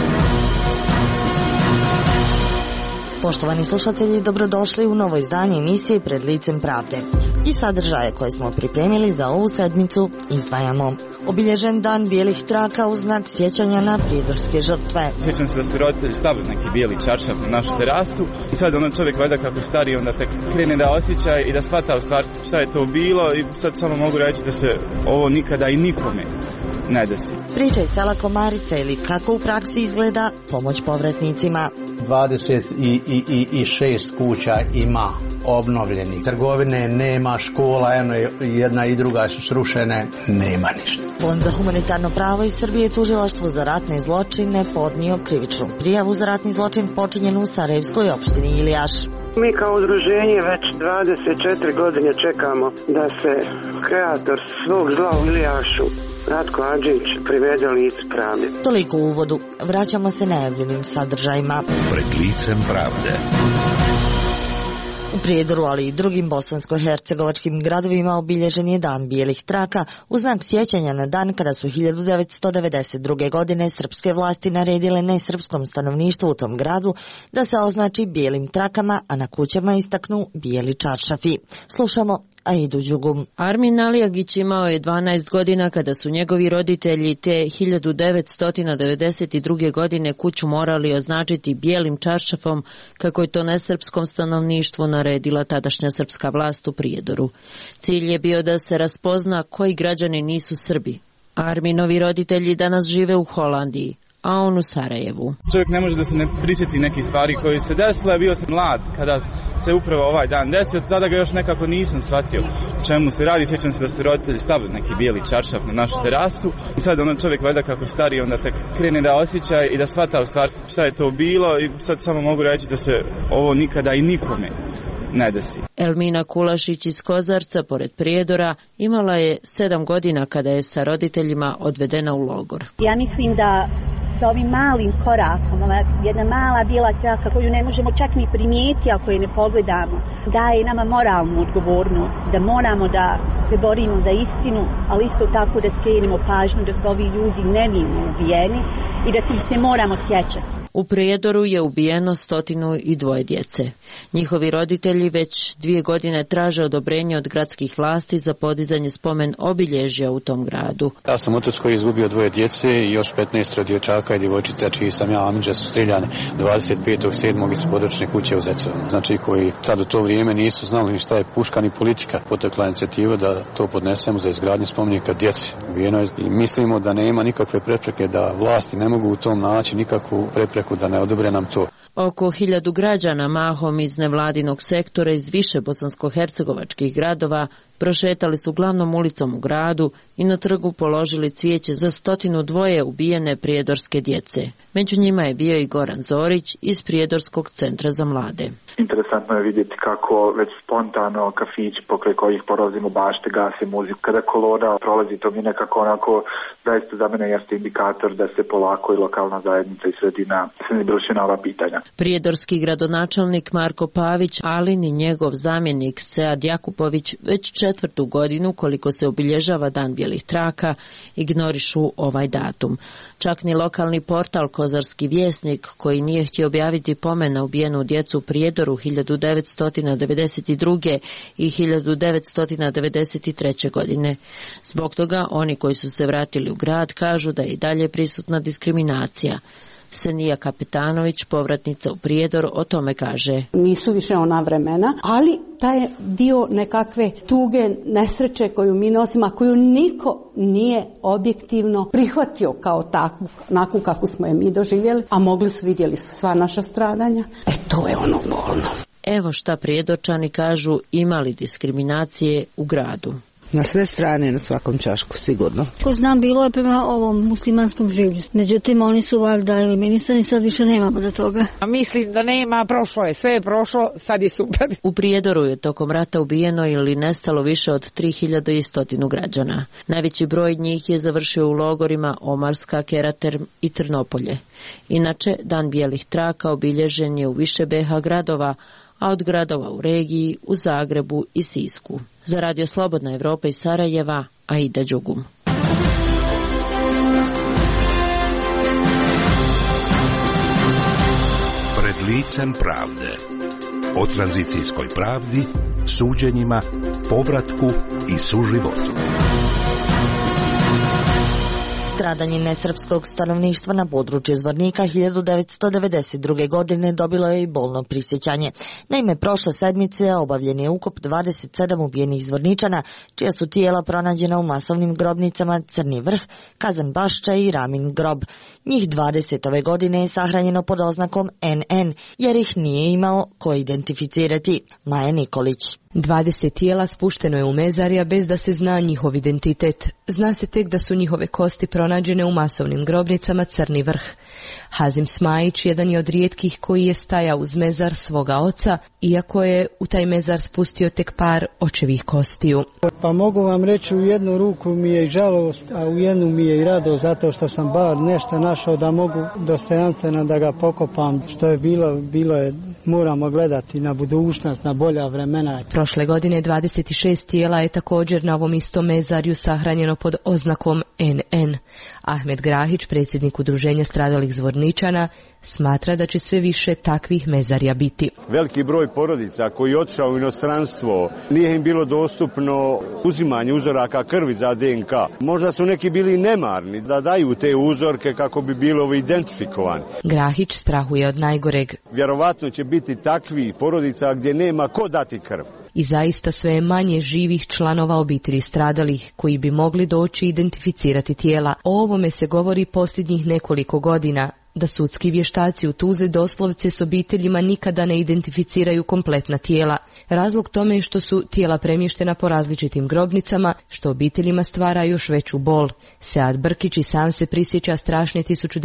Poštovani slušatelji, dobrodošli u novo izdanje emisije Pred licem pravde. I sadržaje koje smo pripremili za ovu sedmicu izdvajamo. Obilježen dan bijelih traka u znak sjećanja na prijedorske žrtve. Sjećam se da su roditelji stavili neki bijeli čaršaf na našu terasu i sad čovjek valjda kako stari onda tek krene da osjeća i da shvata u stvari šta je to bilo i sad samo mogu reći da se ovo nikada i nikome ne desi. Priča iz sela Komarica ili kako u praksi izgleda pomoć povratnicima. 26 kuća ima obnovljenih. Trgovine nema, škola, jedna i druga su srušene, nema ništa. Fond za humanitarno pravo iz Srbije tužilaštvo za ratne zločine podnio krivičnu prijavu za ratni zločin počinjen u Sarajevskoj opštini Ilijaš. Mi kao udruženje već 24 godine čekamo da se kreator svog zla u Ilijašu, Ratko Adžić, privede licu pravde. Toliko u uvodu. Vraćamo se najavljenim sadržajima. Pred licem pravde. U Prijedoru, ali i drugim bosansko-hercegovačkim gradovima obilježen je dan bijelih traka u znak sjećanja na dan kada su 1992. godine srpske vlasti naredile nesrpskom stanovništvu u tom gradu da se označi bijelim trakama, a na kućama istaknu bijeli čaršafi. Slušamo Aidu Đugum. Armin Alijagić imao je 12 godina kada su njegovi roditelji te 1992. godine kuću morali označiti bijelim čaršafom kako je to nesrpskom stanovništvu naredila tadašnja srpska vlast u Prijedoru. Cilj je bio da se raspozna koji građani nisu Srbi. Arminovi roditelji danas žive u Holandiji, a on u Sarajevu. Čovjek ne može da se ne prisjeti nekih stvari koje se desile. Bio sam mlad kada se upravo ovaj dan desio, tada ga još nekako nisam shvatio čemu se radi. Sjećam se da su roditelji stavili neki bijeli čaršaf na našu terasu i sad čovjek valjda kako stari onda tek krene da osjeća i da shvata u stvari šta je to bilo i sad samo mogu reći da se ovo nikada i nikome ne desi. Elmina Kulašić iz Kozarca, pored Prijedora, imala je 7 godina kada je sa roditeljima odvedena u logor. Ja mislim da sa ovim malim korakom, ova jedna mala bijela traka koju ne možemo čak ni primijeti ako je ne pogledamo, daje nama moralnu odgovornost, da moramo da se borimo za istinu, ali isto tako da skrenemo pažnju da su ovi ljudi nevino ubijeni i da se moramo sjećati. U Prijedoru je ubijeno 102 djece. Njihovi roditelji već 2 godine traže odobrenje od gradskih vlasti za podizanje spomen obilježja u tom gradu. Ja sam otac koji je izgubio 2 djece i još 15 dječaka i djevojčica čiji sam ja amidža su strijeljane 25.7. iz područne kuće u Zecevu. Znači koji sad u to vrijeme nisu znali ni šta je puška ni politika. Potekla inicijativa da to podnesemo za izgradnju spomenika djeci. Ubijeno je i mislimo da nema nikakve prepreke, da vlasti ne mogu u tom naći nikakvu prepreku da ne odobre nam to. Oko 1000 građana, mahom iz nevladinog sektora iz više bosansko-hercegovačkih gradova, prošetali su glavnom ulicom u gradu i na trgu položili cvijeće za 102 ubijene prijedorske djece. Među njima je bio i Goran Zorić iz Prijedorskog centra za mlade. Interesantno je vidjeti kako već spontano kafići pokraj kojih prolazimo bašte gase muziku. Kada kolona prolazi, to mi nekako onako zaista za mene jeste indikator da se polako i lokalna zajednica i sredina bruši na ova pitanja. Prijedorski gradonačelnik Marko Pavić, Alin i njegov zamjenik Sead Jakupović već 4. godinu koliko se obilježava dan bijelih traka ignorišu ovaj datum. Čak ni lokalni portal Kozarski vjesnik, koji nije htio objaviti pomen na ubijenu djecu u Prijedoru 1992. i 1993. godine. Zbog toga oni koji su se vratili u grad kažu da je i dalje prisutna diskriminacija. Senija Kapetanović, povratnica u Prijedor, o tome kaže. Nisu više ona vremena, ali taj dio nekakve tuge, nesreće koju mi nosimo, a koju niko nije objektivno prihvatio kao takvu, onakvu kako smo je mi doživjeli, a mogli su, vidjeli su sva naša stradanja. To je ono bolno. Evo šta Prijedorčani kažu, imali diskriminacije u gradu. Na sve strane, na svakom ćošku, sigurno. Ko znam, bilo je prema ovom muslimanskom življu. Međutim, oni su valjda eliminisani, sad više nemamo do toga. A mislim da nema, prošlo je, sve je prošlo, sad je super. U Prijedoru je tokom rata ubijeno ili nestalo više od 3100 građana. Najveći broj njih je završio u logorima Omarska, Kerater i Trnopolje. Inače, Dan bijelih traka obilježen je u više BiH gradova, a od gradova u regiji, u Zagrebu i Sisku. Za Radio Slobodna Evropa iz Sarajeva, Aida Đugum. Pred licem pravde. O tranzicijskoj pravdi, suđenjima, povratku i suživotu. Stradanje nesrpskog stanovništva na području Zvornika 1992. godine dobilo je i bolno prisjećanje. Naime, prošle sedmice obavljen je ukop 27 ubijenih Zvorničana, čija su tijela pronađena u masovnim grobnicama Crni vrh, Kazan Bašča i Ramin grob. Njih 20 ove godine je sahranjeno pod oznakom NN, jer ih nije imao ko identificirati. Maja Nikolić. 20 tijela spušteno je u mezarja bez da se zna njihov identitet. Zna se tek da su njihove kosti pronađene u masovnim grobnicama Crni vrh. Hazim Smajić jedan je od rijetkih koji je stajao uz mezar svoga oca, iako je u taj mezar spustio tek par očevih kostiju. Pa mogu vam reći, u jednu ruku mi je i žalost, a u jednu mi je i radost, zato što sam bar nešto našao da mogu dostojanstveno da ga pokopam. Što je bilo je, moramo gledati na budućnost, na bolja vremena. Prošle godine 26 tijela je također na ovom istom mezarju sahranjeno pod oznakom NN. Ahmed Grahić, predsjednik Udruženja stradalih Zvorničana, smatra da će sve više takvih mezarja biti. Veliki broj porodica koji je otišao u inostranstvo, nije im bilo dostupno uzimanje uzoraka krvi za DNK. Možda su neki bili nemarni da daju te uzorke kako bi bilo identifikovani. Grahić strahuje od najgoreg. Vjerovatno će biti takvih porodica gdje nema ko dati krv. I zaista sve je manje živih članova obitelji stradalih koji bi mogli doći identificirati tijela. O ovome se govori posljednjih nekoliko godina, da sudski vještaci u Tuzli doslovce s obiteljima nikada ne identificiraju kompletna tijela. Razlog tome je što su tijela premještena po različitim grobnicama, što obiteljima stvara još veću bol. Sead Brkić i sam se prisjeća strašne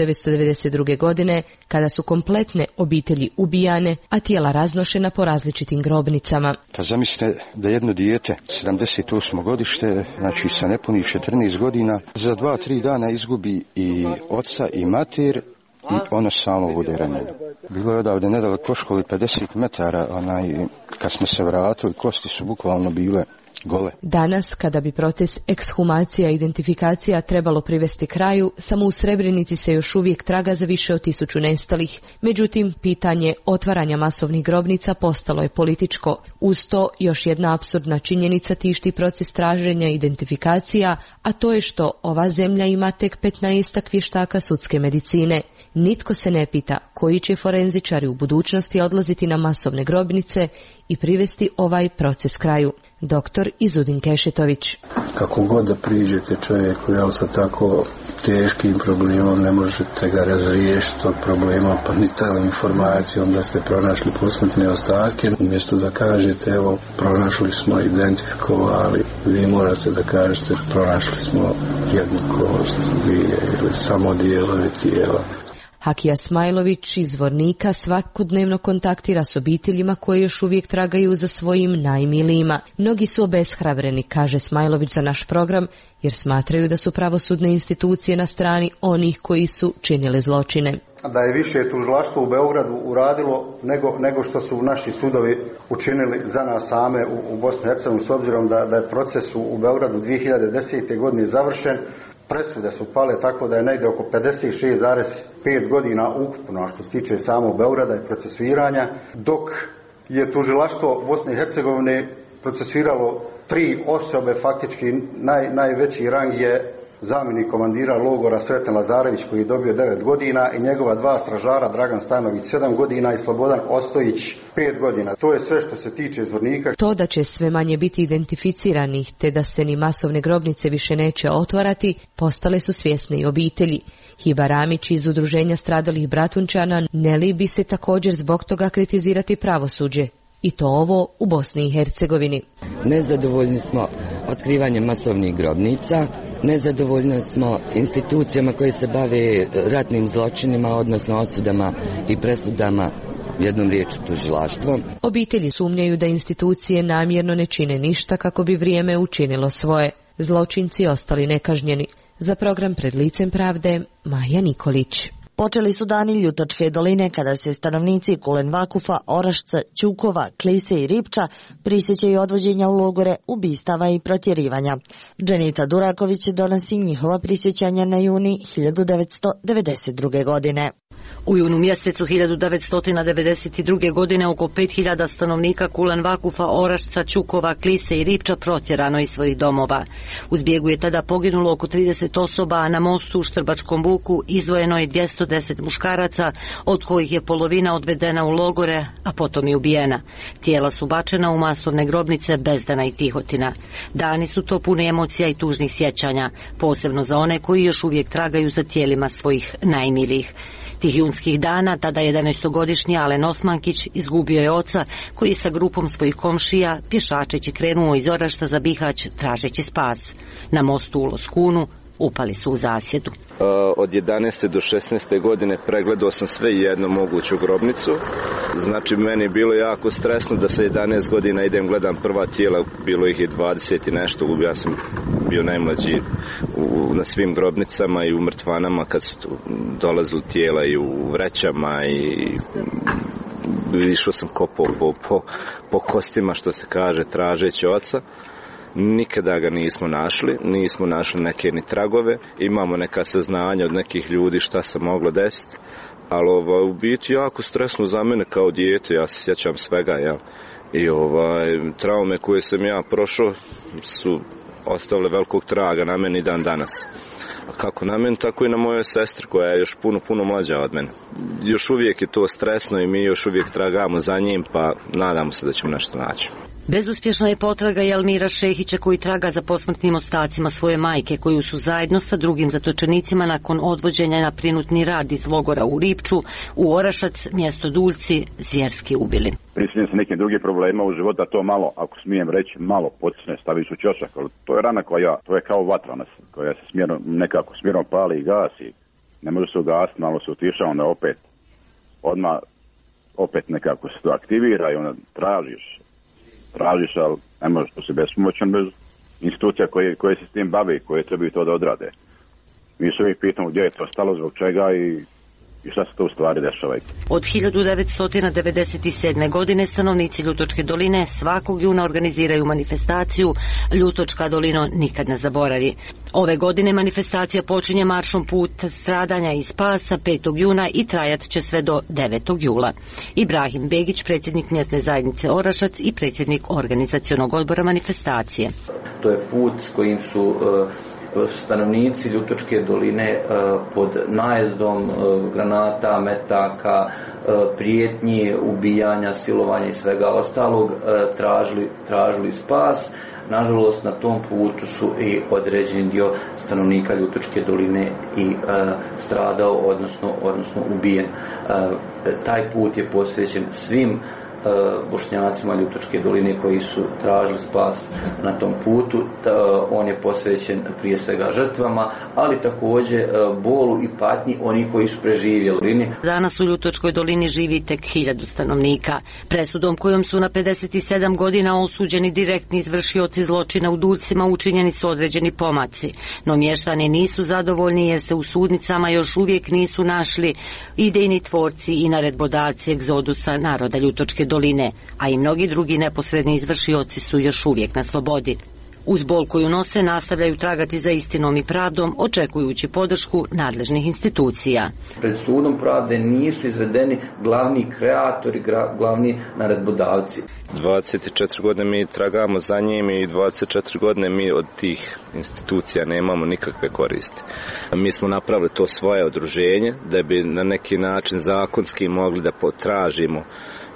1992. godine, kada su kompletne obitelji ubijane, a tijela raznošena po različitim grobnicama. Pa zamislite da jedno dijete, 78. godište, znači sa nepunih 14 godina, za 2-3 dana izgubi i oca i mater, i ono samo bude ranjeno. Bilo je odavde nedaleko školi 50 metara, kad smo se vratili, kosti su bukvalno bile gole. Danas, kada bi proces ekshumacija i identifikacija trebalo privesti kraju, samo u Srebrenici se još uvijek traga za više od 1000 nestalih. Međutim, pitanje otvaranja masovnih grobnica postalo je političko. Uz to, još jedna apsurdna činjenica tišti proces traženja identifikacija, a to je što ova zemlja ima tek 15 vještaka sudske medicine. Nitko se ne pita koji će forenzičari u budućnosti odlaziti na masovne grobnice i privesti ovaj proces kraju. Doktor Izudin Kešetović. Kako god da priđete čovjeku, sa tako teškim problemom ne možete ga razriješiti tog problema, pa ni tom informacijom da ste pronašli posmrtne ostatke. Umjesto da kažete, evo, pronašli smo, identifikovali, vi morate da kažete, pronašli smo jednu kost, dvije ili samo dijelove tijela. Hakija Smajlović iz Zvornika svakodnevno kontaktira s obiteljima koje još uvijek tragaju za svojim najmilijima. Mnogi su obeshrabreni, kaže Smajlović za naš program, jer smatraju da su pravosudne institucije na strani onih koji su činili zločine. Da je više tužilaštvo u Beogradu uradilo nego što su naši sudovi učinili za nas same u Bosni i Hercegovini, s obzirom da je proces u Beogradu 2010. godine završen. Presude su pale tako da je negdje oko 56,5 godina ukupno što se tiče samo Beograda i procesuiranja, dok je tužilaštvo Bosne i Hercegovine procesuiralo 3 osobe, faktički najveći rang je zamjenik komandira logora Sreten Lazarević koji je dobio 9 godina i njegova 2 stražara Dragan Stanović 7 godina i Slobodan Ostojić 5 godina. To je sve što se tiče Zvornika. To da će sve manje biti identificiranih te da se ni masovne grobnice više neće otvarati, postale su svjesne i obitelji. Hiba Ramić iz Udruženja stradalih Bratunčana ne libi se također zbog toga kritizirati pravosuđe. I to ovo u Bosni i Hercegovini. Nezadovoljni smo otkrivanjem masovnih grobnica, nezadovoljni smo institucijama koje se bave ratnim zločinima, odnosno osudama i presudama, jednom riječju tužilaštvom. Obitelji sumnjaju da institucije namjerno ne čine ništa kako bi vrijeme učinilo svoje. Zločinci ostali nekažnjeni. Za program Pred licem pravde, Maja Nikolić. Počeli su dani Ljutočke doline kada se stanovnici Kulen Vakufa, Orašca, Ćukova, Klise i Ripča prisjećaju odvođenja u logore, ubistava i protjerivanja. Dženita Duraković donosi njihova prisjećanja na juni 1992. godine. U junu mjesecu 1992. godine oko 5000 stanovnika Kulen Vakufa, Orašca, Ćukova, Klise i Ripča protjerano iz svojih domova. U zbjegu je tada poginulo oko 30 osoba, a na mostu u Štrbačkom buku izdvojeno je 210 muškaraca, od kojih je polovina odvedena u logore, a potom i ubijena. Tijela su bačena u masovne grobnice Bezdana i Tihotina. Dani su to puni emocija i tužnih sjećanja, posebno za one koji još uvijek tragaju za tijelima svojih najmilijih. Tih junskih dana, tada 11-godišnji Alen Osmankić izgubio je oca koji je sa grupom svojih komšija pješačeći krenuo iz Orašta za Bihać tražeći spas. Na mostu u Loskunu upali su u zasjedu. Od 11. do 16. godine pregledao sam sve jednu moguću grobnicu. Znači, meni je bilo jako stresno da sa 11 godina idem gledam prva tijela, bilo ih je 20 i nešto, ja sam bio najmlađi na svim grobnicama i u mrtvanama kad su dolazili tijela i u vrećama i išao sam kopao po kostima, što se kaže, tražeći oca. Nikada ga nismo našli neke ni tragove, imamo neka saznanja od nekih ljudi šta se moglo desiti, ali u biti jako stresno za mene kao dijete, ja se sjećam svega, ja. I traume koje sam ja prošao su ostavile velikog traga na meni dan danas. Kako na meni, tako i na mojoj sestri koja je još puno mlađa od mene. Još uvijek je to stresno i mi još uvijek tragamo za njim, pa nadamo se da ćemo nešto naći. Bezuspješna je potraga i Almira Šehića koji traga za posmrtnim ostacima svoje majke, koju su zajedno sa drugim zatočenicima nakon odvođenja na prinutni rad iz logora u Ripču, u Orašac, mjesto Duljci, zvjerski ubili. Prisjećam se nekim drugih problema u životu, a to malo, ako smijem reći, malo podsne staviš u ćošak, ali to je rana to je kao vatra koja se nekako smjerno pali i gasi. Ne može se ugasiti, malo se utiša, onda opet nekako se to aktivira i onda tražiš, ali ne možeš to se bespomoćan bez institucija koje se s tim bave, koje trebaju to da odrade. Mi se uvijek pitamo gdje je to stalo, zbog čega i šta se to u stvari dešava. Od 1997. godine stanovnici Ljutočke doline svakog juna organiziraju manifestaciju Ljutočka dolino nikad ne zaboravi. Ove godine manifestacija počinje maršom Put stradanja i spasa 5. juna i trajat će sve do 9. jula. Ibrahim Begić, predsjednik mjesne zajednice Orašac i predsjednik organizacionog odbora manifestacije. To je put s kojim su stanovnici Ljutočke doline pod najezdom granata, metaka, prijetnji, ubijanja, silovanja i svega ostalog tražili spas. Nažalost, na tom putu su i određen dio stanovnika Ljutočke doline i stradao, odnosno ubijen. Taj put je posvećen svim Bošnjacima Ljutočke doline koji su tražili spas na tom putu. On je posvećen prije svega žrtvama, ali također bolu i patnji oni koji su preživjeli. Danas u Ljutočkoj dolini živi tek 1000 stanovnika. Presudom kojom su na 57 godina osuđeni direktni izvršioci zločina u Duljcima učinjeni su određeni pomaci. No mještani nisu zadovoljni jer se u sudnicama još uvijek nisu našli idejni tvorci i naredbodavci egzodusa naroda Ljutočke doline, a i mnogi drugi neposredni izvršioci su još uvijek na slobodi. Uz bol koju nose nastavljaju tragati za istinom i pravdom, očekujući podršku nadležnih institucija. Pred sudom pravde nisu izvedeni glavni kreatori, glavni naredbodavci. 24 godine mi tragamo za njim i 24 godine mi od tih institucija nemamo nikakve koristi. Mi smo napravili to svoje udruženje da bi na neki način zakonski mogli da potražimo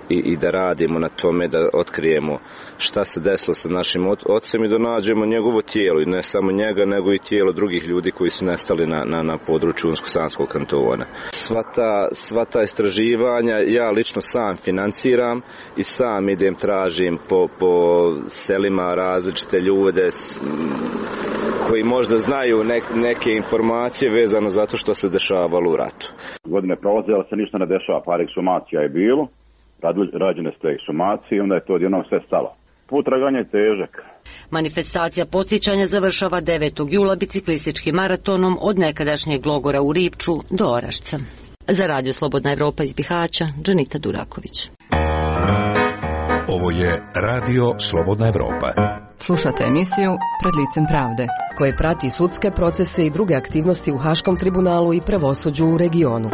i da radimo na tome, da otkrijemo šta se desilo sa našim ocem i da nađemo njegovo tijelo, i ne samo njega, nego i tijelo drugih ljudi koji su nestali na području Unsko-Sanskog kantona. Sva ta istraživanja ja lično sam financiram i sam idem, tražim po selima različite ljude koji možda znaju neke informacije vezano zato što se dešavalo u ratu. Godine prolaze, ali se ništa ne dešava, par ekshumacija je bilo, rađene su ekshumacije i onda je to odjednom sve stalo. Put traganja je težak. Manifestacija podsjećanja završava 9. jula biciklističkim maratonom od nekadašnjeg logora u Ripču do Orašca. Za Radio Slobodna Evropa iz Bihaća, Džanita Duraković. Ovo je Radio Slobodna Evropa. Slušate emisiju Pred licem pravde, koje prati sudske procese i druge aktivnosti u Haškom tribunalu i pravosuđu u regionu.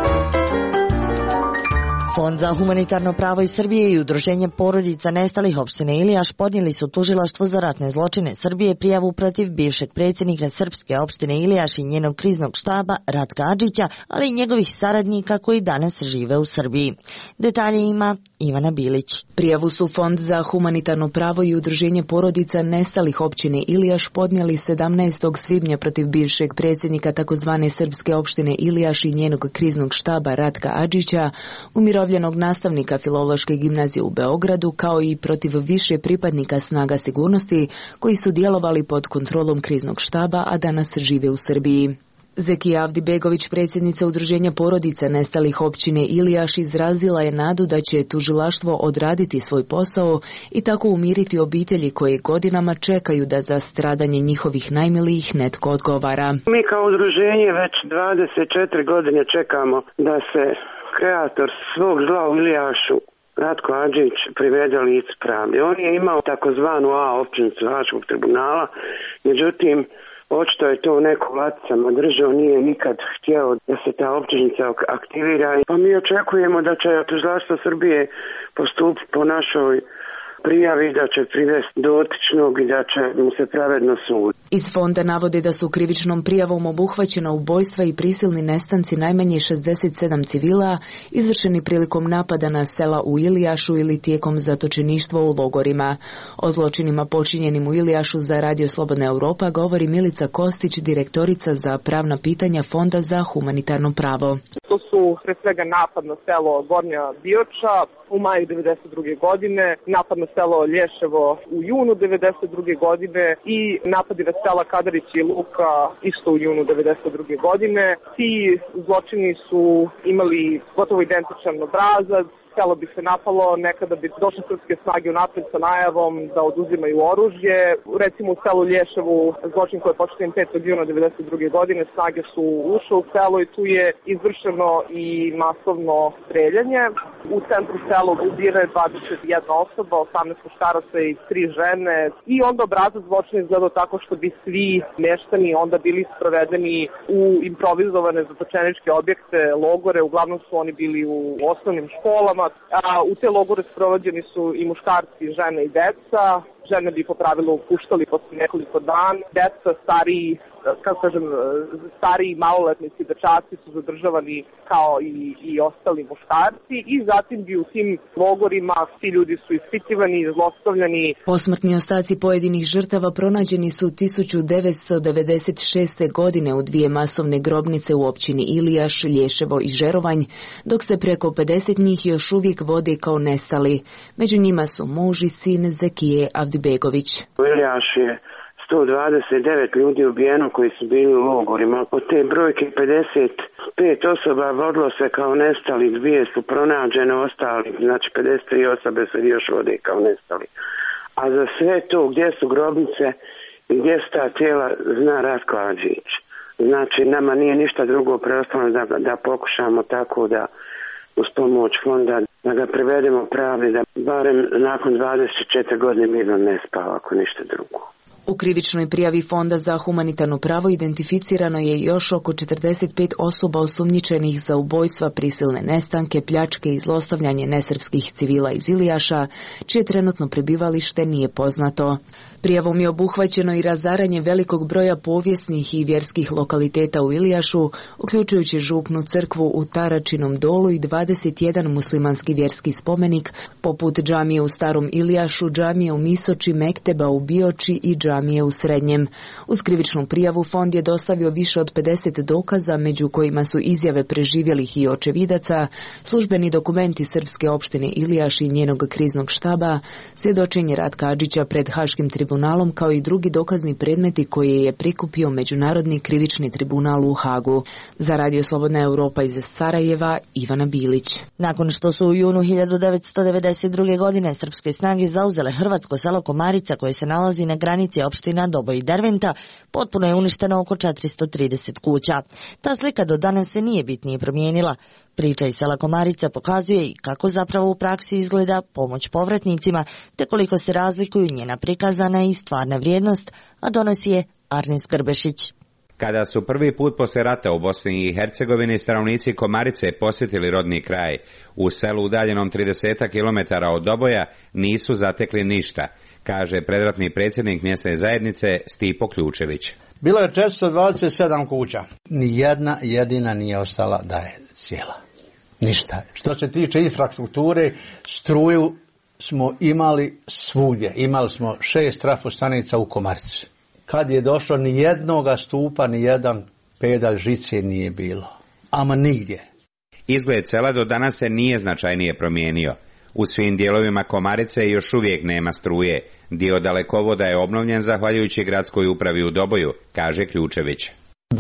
Fond za humanitarno pravo iz Srbije i Udruženje porodica nestalih opštine Ilijaš podnijeli su tužilaštvu za ratne zločine Srbije prijavu protiv bivšeg predsjednika srpske opštine Ilijaš i njenog kriznog štaba Ratka Adžića, ali i njegovih saradnika koji danas žive u Srbiji. Detalje ima Ivana Bilić. Prijavu su Fond za humanitarno pravo i Udruženje porodica nestalih opštine Ilijaš podnijeli 17. svibnja protiv bivšeg predsjednika takozvane srpske opštine Ilijaš i njenog kriznog štaba Ratka Adžića, umirovljenog nastavnika Filološke gimnazije u Beogradu, kao i protiv više pripadnika snaga sigurnosti koji su djelovali pod kontrolom kriznog štaba, a danas žive u Srbiji. Zekija Avdibegović, predsjednica Udruženja porodica nestalih općine Ilijaš, izrazila je nadu da će tužilaštvo odraditi svoj posao i tako umiriti obitelji koje godinama čekaju da za stradanje njihovih najmilijih netko odgovara. Mi kao udruženje već 24 godine čekamo da se kreator svog zla u Ilijašu, Ratko Adžić, privede licu pravde. On je imao takozvanu A općinicu Haškog tribunala, međutim, očito je to u neko laticama držao, nije nikad htio da se ta općinica aktivira. Pa mi očekujemo da će tužilaštvo Srbije postupiti po našoj prijavi, da će privesti dotičnog i da će mu se pravedno suditi. Iz fonda navode da su krivičnom prijavom obuhvaćena ubojstva i prisilni nestanci najmanje 67 civila, izvršeni prilikom napada na sela u Ilijašu ili tijekom zatočeništva u logorima. O zločinima počinjenim u Ilijašu za Radio Slobodna Europa govori Milica Kostić, direktorica za pravna pitanja Fonda za humanitarno pravo. To su pre svega napad na selo Gornja Bioča u maju 1992. godine, napad na selo Lješevo u junu 1992. godine i napadi na sela Kadarić i Luka isto u junu 1992. godine. Ti zločini su imali gotovo identičan obrazac. Selo bi se napalo, nekada bi došle srpske snage unapred sa najavom da oduzimaju oružje. Recimo u selu Lješevu, zločin koji je počinjen 5. juna 1992. godine, snage su ušle u selo i tu je izvršeno i masovno streljanje. U centru sela ubijena je 21 osoba, 18 muškaraca i 3 žene. I onda obrazac zločina izgledao tako što bi svi meštani onda bili sprovedeni u improvizovane zatočeničke objekte, logore. Uglavnom su oni bili u osnovnim školama. U te logore sprovođeni su i muškarci, žene i deca. Žene bi po pravilu puštali posle nekoliko dana. Deca, stariji maloletnici, dečaci su zadržavani kao i ostali muškarci i zatim bi u tim logorima svi ljudi su ispitivani, zlostavljani. Posmrtni ostaci pojedinih žrtava pronađeni su 1996. godine u 2 masovne grobnice u općini Ilijaš, Lješevo i Žerovanj, dok se preko 50 njih još uvijek vode kao nestali. Među njima su muž i sin Zekije Avdibegović. U Ilijaš je 129 ljudi ubijeno koji su bili u logorima. Od te brojke 55 osoba vodilo se kao nestali, 2 su pronađene, ostali, znači 53 osobe se još vode kao nestali. A za sve to gdje su grobnice i gdje su ta tijela zna Ratko Adžić. Znači nama nije ništa drugo preostalo da pokušamo tako da uz pomoć fonda da ga privedemo pravdi, da barem nakon 24 godine mirno ne spava ako ništa drugo. U krivičnoj prijavi Fonda za humanitarno pravo identificirano je još oko 45 osoba osumnjičenih za ubojstva, prisilne nestanke, pljačke i zlostavljanje nesrpskih civila iz Ilijaša, čije trenutno prebivalište nije poznato. Prijavom je obuhvaćeno i razaranje velikog broja povijesnih i vjerskih lokaliteta u Ilijašu, uključujući župnu crkvu u Taračinom dolu i 21 muslimanski vjerski spomenik, poput džamije u Starom Ilijašu, džamije u Misoči, Mekteba u Bioči i džamije u Srednjem. Uz krivičnu prijavu Fond je dostavio više od 50 dokaza, među kojima su izjave preživjelih i očevidaca, službeni dokumenti srpske opštine Ilijaš i njenog kriznog štaba, svjedočenje Ratka Adžića pred Haškim tribunalom, kao i drugi dokazni predmeti koje je prikupio Međunarodni krivični tribunal u Hagu. Za Radio Slobodna Europa iz Sarajeva, Ivana Bilić. Nakon što su u junu 1992. godine srpske snage zauzele hrvatsko selo Komarica, koje se nalazi na granici opština Doboj i Derventa, potpuno je uništeno oko 430 kuća. Ta slika do danas se nije bitnije promijenila. Priča iz sela Komarica pokazuje i kako zapravo u praksi izgleda pomoć povratnicima, te koliko se razlikuju njena prikazana i stvarna vrijednost, a donosi je Arnis Grbešić. Kada su prvi put posle rata u Bosni i Hercegovini stanovnici Komarice posjetili rodni kraj, u selu udaljenom 30 km od Doboja nisu zatekli ništa, kaže predratni predsjednik mjesne zajednice Stipo Ključević. Bilo je 427 kuća. Nijedna jedina nije ostala da je cijela. Ništa. Što se tiče infrastrukture, struju smo imali svugdje. Imali smo 6 trafostanica u Komarici. Kad je došlo, ni jednoga stupa, ni jedan pedalj žice nije bilo. Ama nigdje. Izgled sela do danas se nije značajnije promijenio. U svim dijelovima Komarice još uvijek nema struje. Dio dalekovoda je obnovljen zahvaljujući gradskoj upravi u Doboju, kaže Ključević.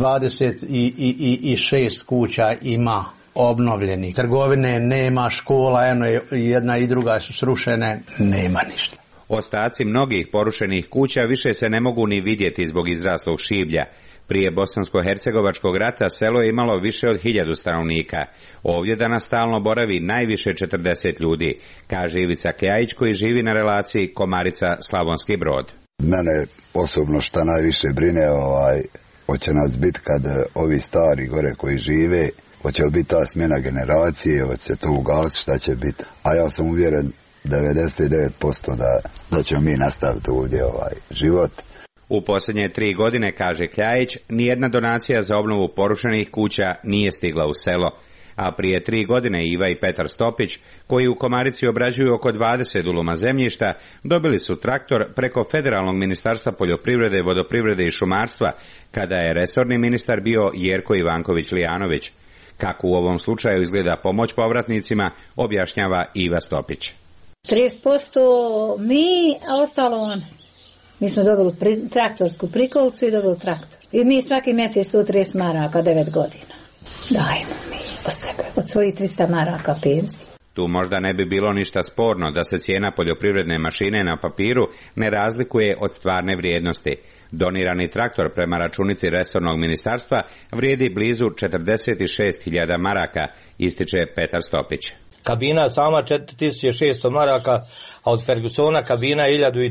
26 kuća ima obnovljenih. Trgovine nema, škola, jedna i druga su srušene, nema ništa. Ostaci mnogih porušenih kuća više se ne mogu ni vidjeti zbog izraslog šiblja. Prije bosansko-hercegovačkog rata selo je imalo više od 1000 stanovnika. Ovdje danas stalno boravi najviše 40 ljudi, kaže Ivica Kljajić koji živi na relaciji Komarica-Slavonski Brod. Mene osobno šta najviše brine, hoće nas biti kad ovi stari gore koji žive, hoće li biti ta smjena generacije, hoće se to ugasiti, šta će biti. A ja sam uvjeren 99% da ćemo mi nastaviti ovdje život. U posljednje 3 godine, kaže Kljajić, nijedna donacija za obnovu porušenih kuća nije stigla u selo. A prije 3 godine Iva i Petar Stopić, koji u Komarici obrađuju oko 20 duluma zemljišta, dobili su traktor preko Federalnog ministarstva poljoprivrede, vodoprivrede i šumarstva, kada je resorni ministar bio Jerko Ivanković-Lijanović. Kako u ovom slučaju izgleda pomoć povratnicima, objašnjava Iva Stopić. 30% mi, a ostalo on. Mi smo dobili traktorsku prikolicu i dobili traktor. I mi svaki mjesec 130 maraka, 9 godina. Dajmo mi od sebe, od svojih 300 maraka penzije. Tu možda ne bi bilo ništa sporno da se cijena poljoprivredne mašine na papiru ne razlikuje od stvarne vrijednosti. Donirani traktor prema računici resornog ministarstva vrijedi blizu 46.000 maraka, ističe Petar Stopić. Kabina sama 4600 maraka, a od Fergusona kabina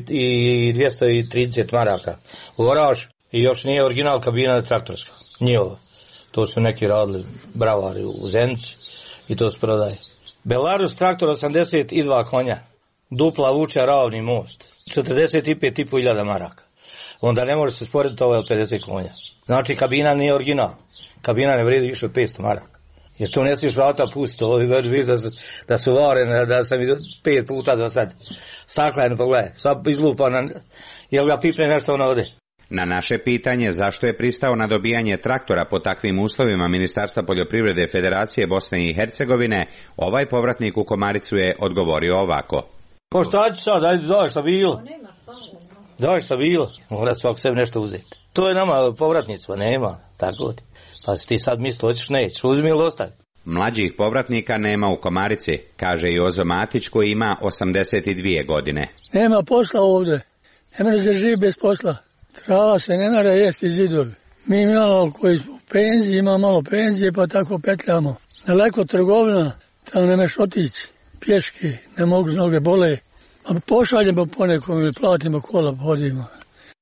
1230 maraka. Oraž i još nije original kabina traktorska. Nije ovo. To su neki radili bravari u Zenici i to se prodaje. Belarus traktor 82 konja. Dupla vuča ravni most. 45.500 maraka. Onda ne može se sporediti ovo 50 konja. Znači kabina nije original. Kabina ne vrijedi više od 500 maraka. Jer to ne smiješ vrata pustiti, vidiš da su varene, da sam 5 puta do sad stakleno pogledaj, sad izlupana, jel ga pipne nešto ono ode. Na naše pitanje zašto je pristao na dobijanje traktora po takvim uslovima Ministarstva poljoprivrede Federacije Bosne i Hercegovine, ovaj povratnik u Komaricu je odgovorio ovako. Pa šta ću sad, daj šta bilo? Daj šta bilo, mora svak sebi nešto uzeti. To je nama povratnicima, nema, tako ti. Pa ti sad misli, hoćeš nećeš, uzmi ili ostavi. Mlađih povratnika nema u Komarici, kaže Jozo Matić koji ima 82 godine. Nema posla ovdje, ne može se živi bez posla. Trava se ne mora jesti zidovi. Mi imamo koji smo u penziji, imamo malo penzije pa tako petljamo. Daleko trgovina, tamo ne meš otići, pješke, ne mogu, noge bole. A pošaljemo ponekom ili platimo kola, hodimo.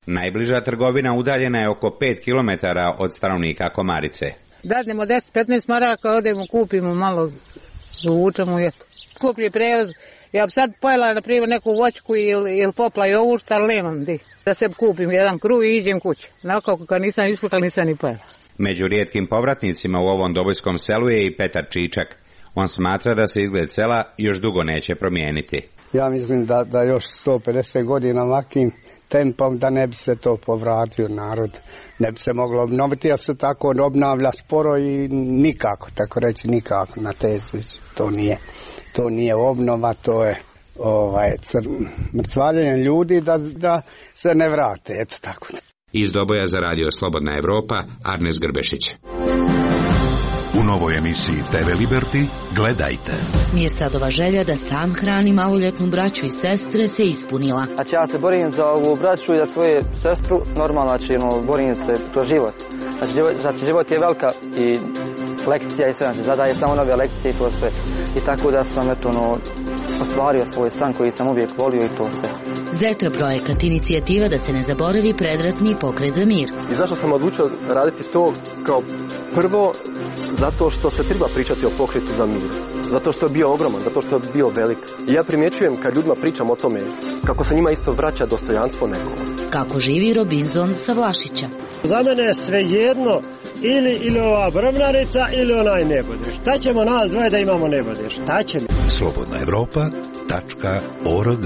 Najbliža trgovina udaljena je oko 5 km od stanovnika Komarice. Dadnemo 10-15 maraka, odemo, kupimo malo, zavučemo i eto. Skuplji prevoz. Ja bi sad pojela, na primjer, neku voćku ili popla jogurt, ali nemam di. Da se kupim jedan kruh i iđem kući. Nakon kad nisam ispukala, nisam ni pojela. Među rijetkim povratnicima u ovom dobojskom selu je i Petar Čičak. On smatra da se izgled sela još dugo neće promijeniti. Ja mislim da još 150 godina ovakvim tempom da ne bi se to povratio narod. Ne bi se moglo obnoviti, a se tako obnavlja sporo i nikako, tako reći nikako na Teslić. To nije obnova, to je mrcvaljenje ljudi da se ne vrate, eto tako. Iz Doboja za radio Slobodna Evropa, Arnes Grbešić. U novoj emisiji TV Liberty gledajte. Mirsadova želja da sam hrani maloljetnu braću i sestre se ispunila. Znači ja se borim za ovu braću i za svoju sestru, normalno, znači borim se kroz život. Znači život je velika i lekcija i sve, znači zadaje samo nove lekcije i to sve. I tako da sam ostvario svoj san koji sam uvijek volio i to sve. Zetra projekat, inicijativa da se ne zaboravi predratni pokret za mir. I zašto sam odlučio raditi to? Kao prvo, zato što se treba pričati o pokretu za mir. Zato što je bio ogroman, zato što je bio velik. I ja primjećujem kad ljudima pričam o tome kako se njima isto vraća dostojanstvo nekoga. Kako živi Robinzon sa Vlašića. Za mene je sve jedno, ili ova Brvnarica ili onaj Nebodeš. Šta ćemo nas dvoje da imamo Nebodeš? Šta ćemo? slobodnaevropa.org.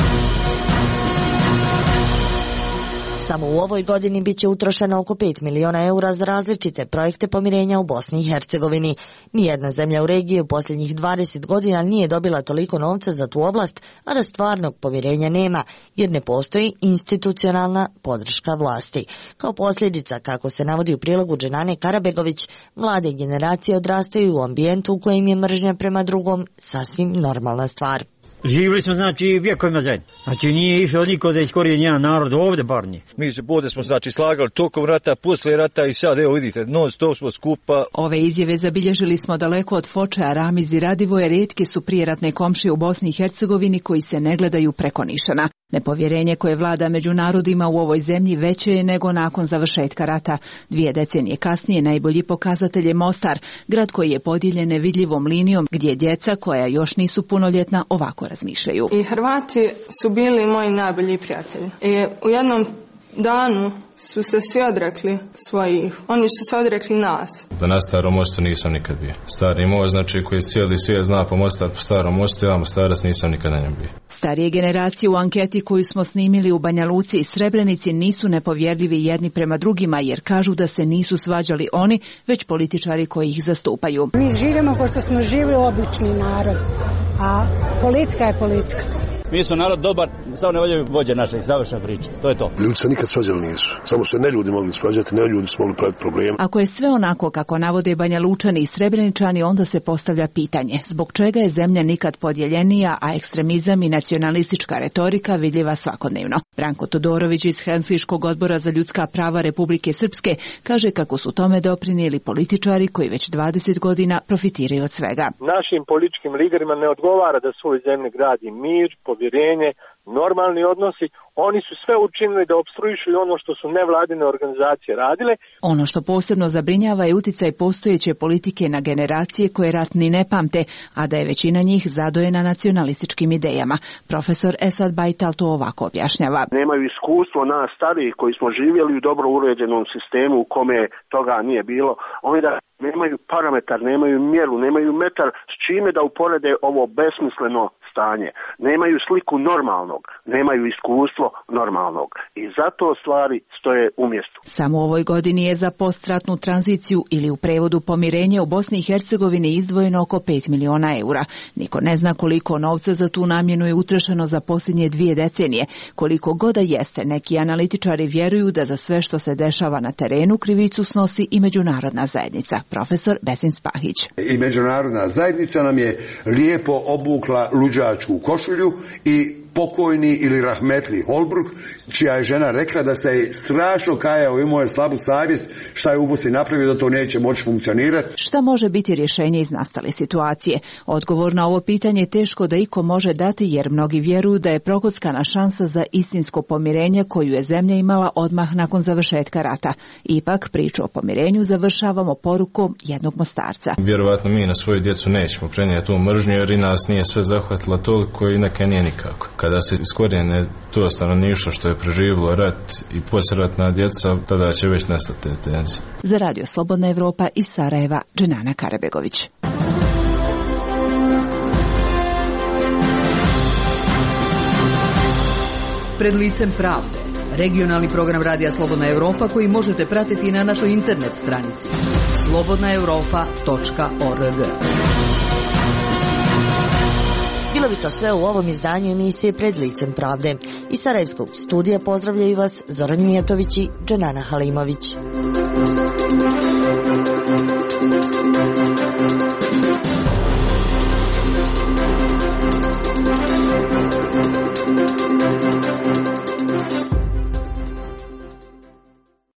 Samo u ovoj godini bit će utrošeno oko 5 miliona eura za različite projekte pomirenja u Bosni i Hercegovini. Nijedna zemlja u regiji u posljednjih 20 godina nije dobila toliko novca za tu oblast, a da stvarnog pomirenja nema, jer ne postoji institucionalna podrška vlasti. Kao posljedica, kako se navodi u prilogu Dženane Karabegović, mlade generacije odrastaju u ambijentu u kojem je mržnja prema drugom sasvim normalna stvar. Živjeli smo, znači, vjekovima zajedno. Znači, nije išao niko da iskorijeni jedan narod, ovdje bar nije. Mi se ovdje smo, znači, slagali tokom rata, poslije rata i sad, evo vidite, non stop smo skupa. Ove izjave zabilježili smo daleko od Foča, Ramiz i Radivoje, rijetke su prijeratne komšije u Bosni i Hercegovini koji se ne gledaju preko nišana. Nepovjerenje koje vlada među narodima u ovoj zemlji veće je nego nakon završetka rata. 2 decenije kasnije najbolji pokazatelj je Mostar, grad koji je podijeljen nevidljivom linijom gdje djeca koja još nisu punoljetna ovako razmišljaju. I Hrvati su bili moji najbolji prijatelji. I u jednom danu su se svi odrekli svojih, oni su se odrekli nas. Da na Starom mostu nisam nikad bio. Stari most, znači koji cijeli svijet zna po Mostar, po Starom mostu, ja Mostarac nisam nikad na njem bio. Starije generacije u anketi koju smo snimili u Banja Luci i Srebrenici nisu nepovjerljivi jedni prema drugima, jer kažu da se nisu svađali oni, već političari koji ih zastupaju. Mi živimo kao što smo živjeli obični narod, a politika je politika. Mi smo narod dobar, samo ne valjaju vođe naših, završna priča, to je to. Ljudi se nikad svađali nisu, samo se ne ljudi mogli svađati, ne ljudi su mogli praviti probleme. Ako je sve onako kako navode Banja Lučani i Srebreničani, onda se postavlja pitanje zbog čega je zemlja nikad podijeljenija, a ekstremizam i nacionalistička retorika vidljiva svakodnevno. Branko Todorović iz Helsinškog odbora za ljudska prava Republike Srpske kaže kako su tome doprinijeli političari koji već 20 godina profitiraju od svega. Našim političkim liderima ne odgovara da svoj zemlji gradi mir, povjerenje, normalni odnosi. Oni su sve učinili da opstruišu i ono što su nevladine organizacije radile. Ono što posebno zabrinjava je uticaj postojeće politike na generacije koje rat ni ne pamte, a da je većina njih zadojena nacionalističkim idejama. Profesor Esad Bajtal to ovako objašnjava. Nemaju iskustvo nas starijih koji smo živjeli u dobro uređenom sistemu u kome toga nije bilo. Oni da nemaju parametar, nemaju mjeru, nemaju metar s čime da uporede ovo besmisleno stanje. Nemaju sliku normalnog, nemaju iskustvo normalnog i zato stvari stoje u mjestu. Samo u ovoj godini je za postratnu tranziciju ili u prevodu pomirenje u Bosni i Hercegovini izdvojeno oko 5 miliona eura. Niko ne zna koliko novca za tu namjenu je utrošeno za posljednje 2 decenije. Koliko god da jeste, neki analitičari vjeruju da za sve što se dešava na terenu krivicu snosi i međunarodna zajednica. Profesor Besim Spahić. I međunarodna zajednica nam je lijepo obukla luđačku košulju i pokojni ili rahmetli Holbrooke, čija je žena rekla da se je strašno kajao, imao je slabu savjest šta je u Bosni napravio, da to neće moći funkcionirati. Šta može biti rješenje iz nastale situacije? Odgovor na ovo pitanje je teško da iko može dati, jer mnogi vjeruju da je prokockana šansa za istinsko pomirenje koju je zemlja imala odmah nakon završetka rata. Ipak priču o pomirenju završavamo porukom jednog Mostarca. Vjerovatno mi na svoju djecu nećemo prenijeti tu mržnju, jer i nas nije sve zahvatilo toliko i neke nije nikako. Kada se iskorijene to stanovništvo što je preživjelo rat i poslijeratna djeca, tada će već nestati te tenzije. Za Radio Slobodna Evropa iz Sarajeva, Dženana Karabegović. Pred licem pravde. Regionalni program Radija Slobodna Evropa koji možete pratiti na našoj internet stranici slobodnaevropa.org. Bilo bi to sve u ovom izdanju emisije Pred licem pravde. Iz Sarajevskog studija pozdravljaju vas Zoran Mijatović i Dženana Halimović.